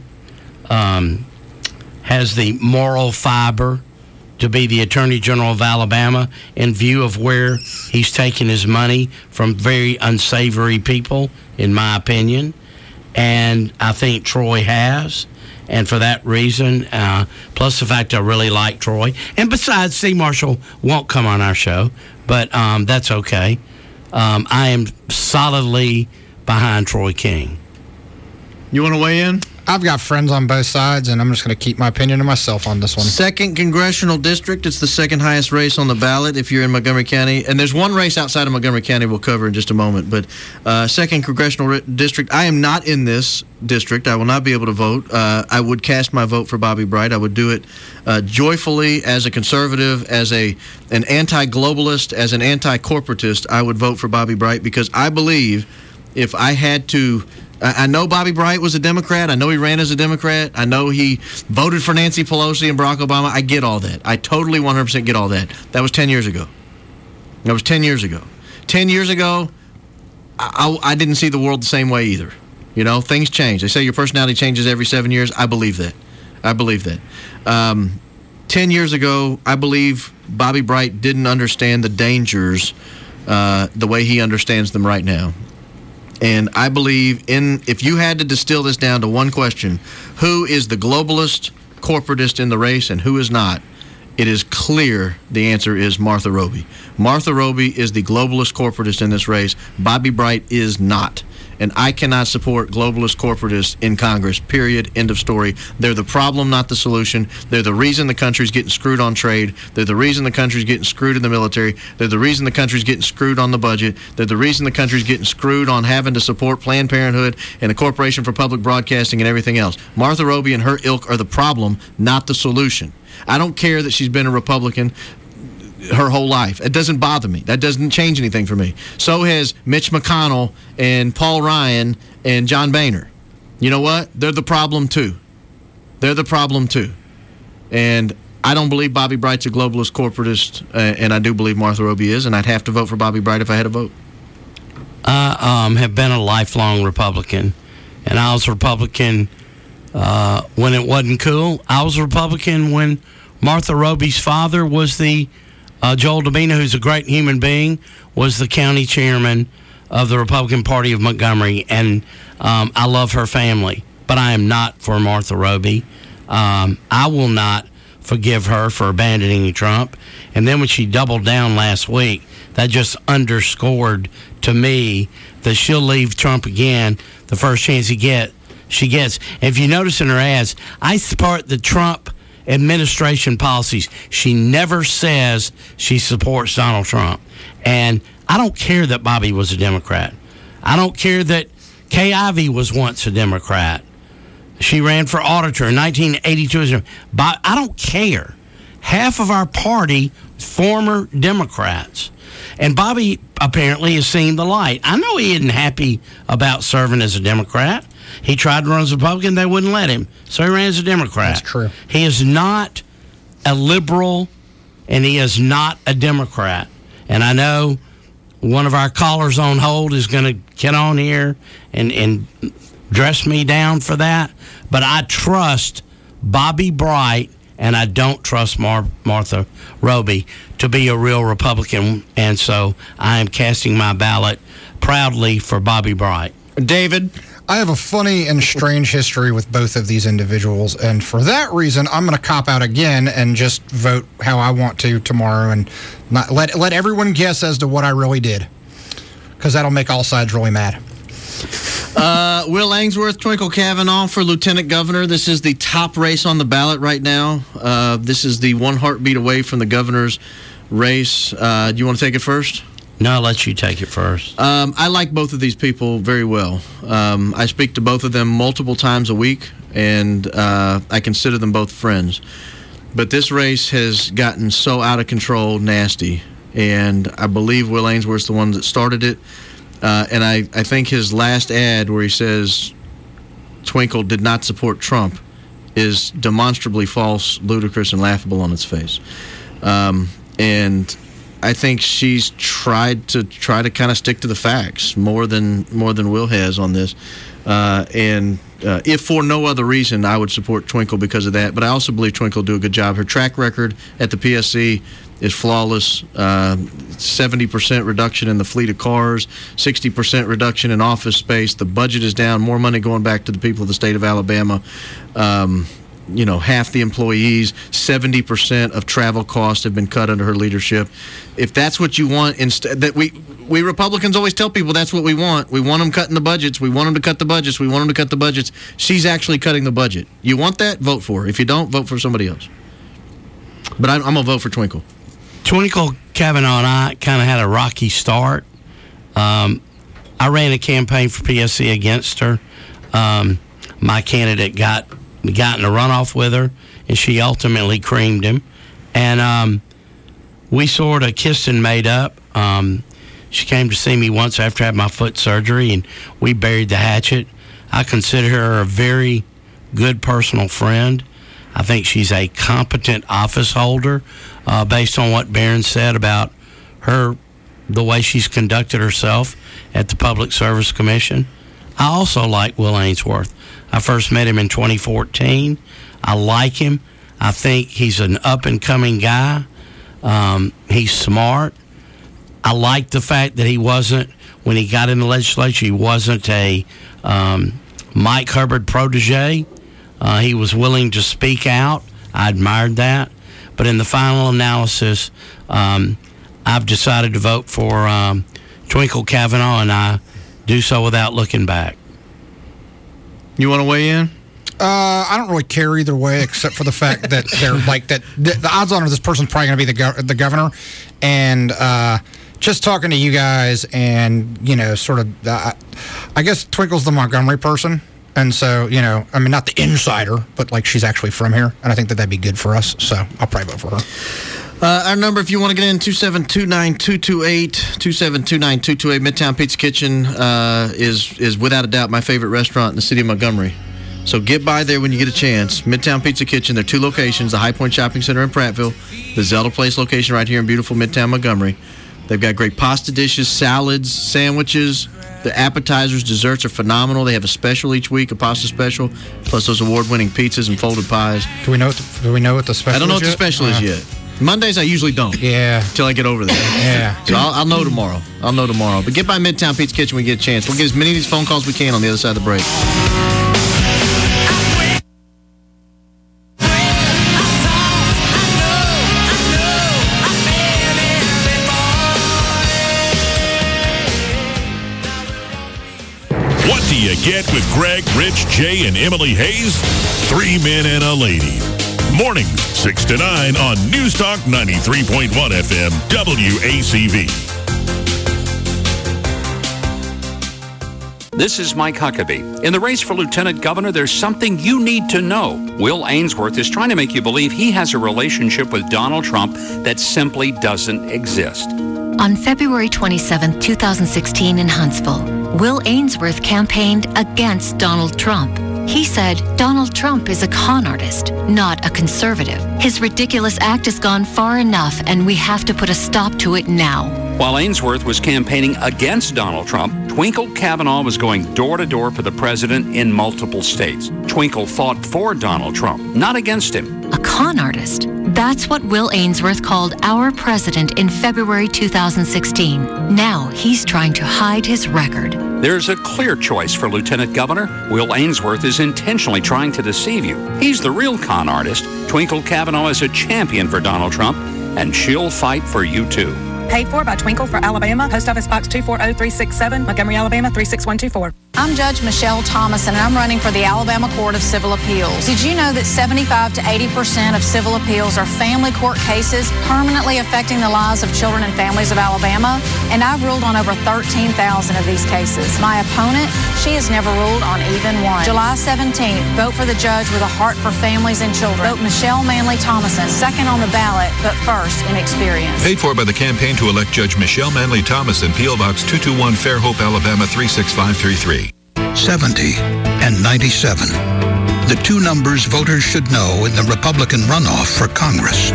um, has the moral fiber to be the Attorney General of Alabama in view of where he's taking his money from very unsavory people, in my opinion. And I think Troy has. And for that reason, uh, plus the fact I really like Troy. And besides, Steve Marshall won't come on our show, but um, that's okay. Um, I am solidly behind Troy King. You want to weigh in? I've got friends on both sides, and I'm just going to keep my opinion to myself on this one. Second Congressional District. It's the second highest race on the ballot if you're in Montgomery County. And there's one race outside of Montgomery County we'll cover in just a moment. But uh, Second Congressional District, I am not in this district. I will not be able to vote. Uh, I would cast my vote for Bobby Bright. I would do it uh, joyfully as a conservative, as a an anti-globalist, as an anti-corporatist. I would vote for Bobby Bright because I believe if I had to... I know Bobby Bright was a Democrat. I know he ran as a Democrat. I know he voted for Nancy Pelosi and Barack Obama. I get all that. I totally one hundred percent get all that. That was ten years ago. That was ten years ago. ten years ago, I, I, I didn't see the world the same way either. You know, things change. They say your personality changes every seven years. I believe that. I believe that. Um, ten years ago, I believe Bobby Bright didn't understand the dangers uh, the way he understands them right now. And I believe in, if you had to distill this down to one question, who is the globalist, corporatist in the race and who is not, it is clear the answer is Martha Roby. Martha Roby is the globalist, corporatist in this race. Bobby Bright is not. And I cannot support globalist corporatists in Congress, period, end of story. They're the problem, not the solution. They're the reason the country's getting screwed on trade. They're the reason the country's getting screwed in the military. They're the reason the country's getting screwed on the budget. They're the reason the country's getting screwed on having to support Planned Parenthood and the Corporation for Public Broadcasting and everything else. Martha Roby and her ilk are the problem, not the solution. I don't care that she's been a Republican her whole life. It doesn't bother me. That doesn't change anything for me. So has Mitch McConnell and Paul Ryan and John Boehner. You know what? They're the problem too. They're the problem too. And I don't believe Bobby Bright's a globalist corporatist, uh, and I do believe Martha Roby is, and I'd have to vote for Bobby Bright if I had a vote. I um, have been a lifelong Republican, and I was a Republican uh, when it wasn't cool. I was a Republican when Martha Roby's father was the Uh, Joel Dabena, who's a great human being, was the county chairman of the Republican Party of Montgomery, and um, I love her family, but I am not for Martha Roby. Um, I will not forgive her for abandoning Trump. And then when she doubled down last week, that just underscored to me that she'll leave Trump again the first chance he get she gets. And if you notice in her ads, I support the Trump administration policies. She never says she supports Donald Trump. And I don't care that Bobby was a Democrat. I don't care that Kay Ivey was once a Democrat. She ran for auditor in nineteen eighty-two. But I don't care. Half of our party, former Democrats. And Bobby apparently has seen the light. I know he isn't happy about serving as a Democrat. He tried to run as a Republican. They wouldn't let him. So he ran as a Democrat. That's true. He is not a liberal, and he is not a Democrat. And I know one of our callers on hold is going to get on here and, and dress me down for that. But I trust Bobby Bright, and I don't trust Mar- Martha Roby to be a real Republican. And so I am casting my ballot proudly for Bobby Bright. David? I have a funny and strange history with both of these individuals, and for that reason, I'm going to cop out again and just vote how I want to tomorrow and not let let everyone guess as to what I really did, because that'll make all sides really mad. Uh, Will Ainsworth, Twinkle Kavanaugh for Lieutenant Governor. This is the top race on the ballot right now. Uh, this is the one heartbeat away from the governor's race. Uh, do you want to take it first? No, I'll let you take it first. Um, I like both of these people very well. Um, I speak to both of them multiple times a week, and uh, I consider them both friends. But this race has gotten so out of control, nasty, and I believe Will Ainsworth's the one that started it. Uh, and I, I think his last ad where he says Twinkle did not support Trump is demonstrably false, ludicrous, and laughable on its face. Um, and I think she's tried to try to kind of stick to the facts more than more than Will has on this. Uh, and uh, if for no other reason, I would support Twinkle because of that. But I also believe Twinkle will do a good job. Her track record at the P S C is flawless. Uh, seventy percent reduction in the fleet of cars, sixty percent reduction in office space. The budget is down, more money going back to the people of the state of Alabama. Um, you know, half the employees, seventy percent of travel costs have been cut under her leadership. If that's what you want, instead, that we we Republicans always tell people that's what we want. We want them cutting the budgets. We want them to cut the budgets. We want them to cut the budgets. She's actually cutting the budget. You want that? Vote for her. If you don't, vote for somebody else. But I'm, I'm going to vote for Twinkle. Twinkle Kavanaugh and I kind of had a rocky start. Um, I ran a campaign for P S C against her. Um, my candidate got got in a runoff with her, and she ultimately creamed him. And um, we sort of kissed and made up. Um, she came to see me once after I had my foot surgery, and we buried the hatchet. I consider her a very good personal friend. I think she's a competent office holder, uh, based on what Barron said about her, the way she's conducted herself at the Public Service Commission. I also like Will Ainsworth. I first met him in twenty fourteen. I like him. I think he's an up-and-coming guy. Um, he's smart. I like the fact that he wasn't, when he got in the legislature, he wasn't a um, Mike Hubbard protege. Uh, he was willing to speak out. I admired that. But in the final analysis, um, I've decided to vote for um, Twinkle Kavanaugh, and I do so without looking back. You want to weigh in? Uh, I don't really care either way, except for the fact that they're like that. The, the odds on are this person's probably going to be the gov- the governor, and uh, just talking to you guys, and you know, sort of, uh, I guess Twinkle's the Montgomery person, and so you know, I mean, not the insider, but like she's actually from here, and I think that that'd be good for us. So I'll probably vote for her. Uh, our number, if you want to get in, two seven two nine two two eight, two seven two nine two two eight. Midtown Pizza Kitchen uh, is is without a doubt my favorite restaurant in the city of Montgomery. So get by there when you get a chance. Midtown Pizza Kitchen. There are two locations: the High Point Shopping Center in Prattville, the Zelda Place location right here in beautiful Midtown Montgomery. They've got great pasta dishes, salads, sandwiches. The appetizers, desserts are phenomenal. They have a special each week, a pasta special, plus those award-winning pizzas and folded pies. Do we know what the, do we know what the special is? I don't know what yet? the special is uh, yet. Mondays I usually don't. Yeah. Until I get over there. Yeah. So I'll, I'll know tomorrow. I'll know tomorrow. But get by Midtown Pizza Kitchen when you get a chance. We'll get as many of these phone calls as we can on the other side of the break. What do you get with Greg, Rich, Jay, and Emily Hayes? Three men and a lady. Mornings, six to nine on News Talk ninety-three point one F M, W A C V. This is Mike Huckabee. In the race for lieutenant governor, there's something you need to know. Will Ainsworth is trying to make you believe he has a relationship with Donald Trump that simply doesn't exist. On February twenty-seventh, twenty sixteen in Huntsville, Will Ainsworth campaigned against Donald Trump. He said Donald Trump is a con artist, not a conservative. His ridiculous act has gone far enough, and we have to put a stop to it now. While Ainsworth was campaigning against Donald Trump, Twinkle Kavanaugh was going door-to-door for the president in multiple states. Twinkle fought for Donald Trump, not against him. A con artist? That's what Will Ainsworth called our president in February two thousand sixteen. Now he's trying to hide his record. There's a clear choice for lieutenant governor. Will Ainsworth is intentionally trying to deceive you. He's the real con artist. Twinkle Kavanaugh is a champion for Donald Trump, and she'll fight for you too. Paid for by Twinkle for Alabama. Post Office Box two four zero three six seven, Montgomery, Alabama three six one two four. I'm Judge Michelle Thomason, and I'm running for the Alabama Court of Civil Appeals. Did you know that seventy-five to eighty percent of civil appeals are family court cases permanently affecting the lives of children and families of Alabama? And I've ruled on over thirteen thousand of these cases. My opponent, she has never ruled on even one. July seventeenth, vote for the judge with a heart for families and children. Vote Michelle Manley Thomason, second on the ballot, but first in experience. Paid for by the campaign to elect Judge Michelle Manley Thomason, P O. Box two two one, Fairhope, Alabama three six five three three. seventy and ninety-seven. The two numbers voters should know in the Republican runoff for Congress.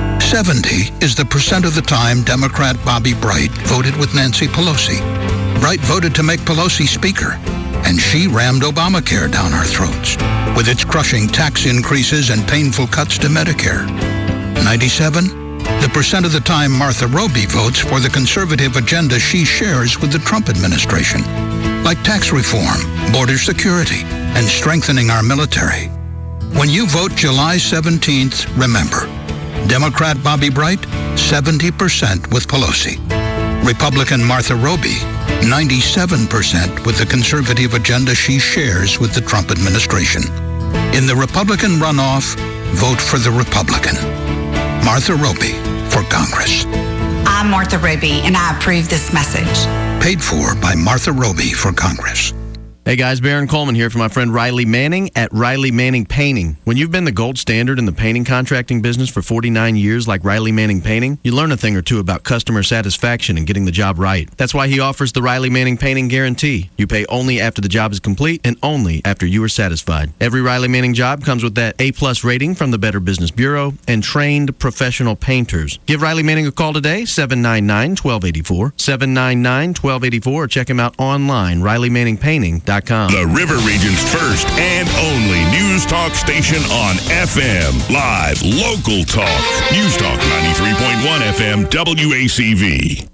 seventy is the percent of the time Democrat Bobby Bright voted with Nancy Pelosi. Bright voted to make Pelosi Speaker, and she rammed Obamacare down our throats with its crushing tax increases and painful cuts to Medicare. ninety-seven, the percent of the time Martha Roby votes for the conservative agenda she shares with the Trump administration, like tax reform, border security, and strengthening our military. When you vote July seventeenth, remember, Democrat Bobby Bright, seventy percent with Pelosi. Republican Martha Roby, ninety-seven percent with the conservative agenda she shares with the Trump administration. In the Republican runoff, vote for the Republican. Martha Roby for Congress. I'm Martha Roby, and I approve this message. Paid for by Martha Roby for Congress. Hey guys, Baron Coleman here for my friend Riley Manning at Riley Manning Painting. When you've been the gold standard in the painting contracting business for forty-nine years like Riley Manning Painting, you learn a thing or two about customer satisfaction and getting the job right. That's why he offers the Riley Manning Painting Guarantee. You pay only after the job is complete and only after you are satisfied. Every Riley Manning job comes with that A-plus rating from the Better Business Bureau and trained professional painters. Give Riley Manning a call today, seven nine nine, one two eight four, seven nine nine, one two eight four, or check him out online, riley manning painting dot com. The River Region's first and only news talk station on F M. Live, local talk. News Talk ninety-three point one F M W A C V.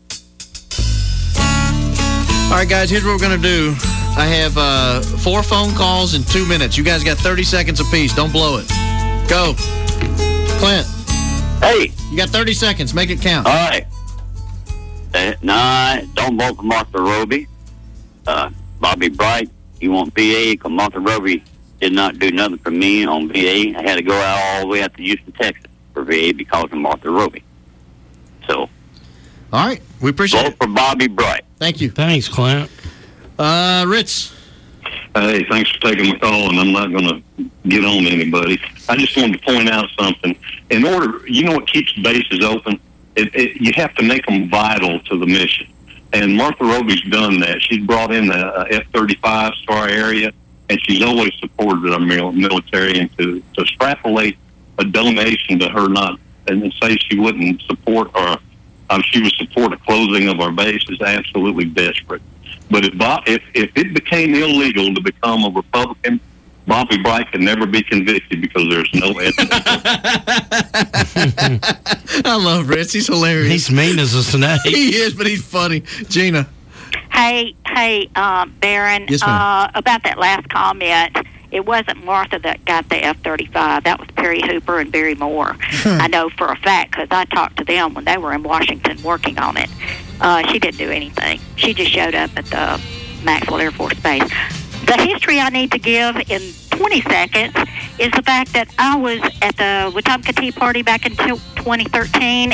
All right, guys, here's what we're going to do. I have uh, four phone calls in two minutes. You guys got thirty seconds apiece. Don't blow it. Go. Clint. Hey. You got thirty seconds. Make it count. All right. Uh, nah, don't vote for Martha Roby. Uh, Bobby Bright, you want V A, because Martha Roby did not do nothing for me on V A. I had to go out all the way out to Houston, Texas for V A because of Martha Roby. So. All right. We appreciate vote it. for Bobby Bright. Thank you. Thanks, Clint. Uh, Ritz. Hey, thanks for taking my call, and I'm not going to get on anybody. I just wanted to point out something. In order, you know what keeps bases open? It, it, you have to make them vital to the mission. And Martha Roby's done that. She's brought in the F thirty-fives to our area, and she's always supported our military. And to, to extrapolate a donation to her not and say she wouldn't support or um, she would support a closing of our base is absolutely desperate. But if, if if it became illegal to become a Republican, Bobby Bright could never be convicted because there's no evidence. I love Ritz. He's hilarious. He's mean as a snake. He is, but he's funny. Gina. Hey, hey, um, Baron. Yes, ma'am. Uh, about that last comment, it wasn't Martha that got the F thirty-five. That was Perry Hooper and Barry Moore. I know for a fact because I talked to them when they were in Washington working on it. Uh, she didn't do anything. She just showed up at the Maxwell Air Force Base. The history I need to give in twenty seconds is the fact that I was at the Wetumpka Tea Party back in twenty thirteen,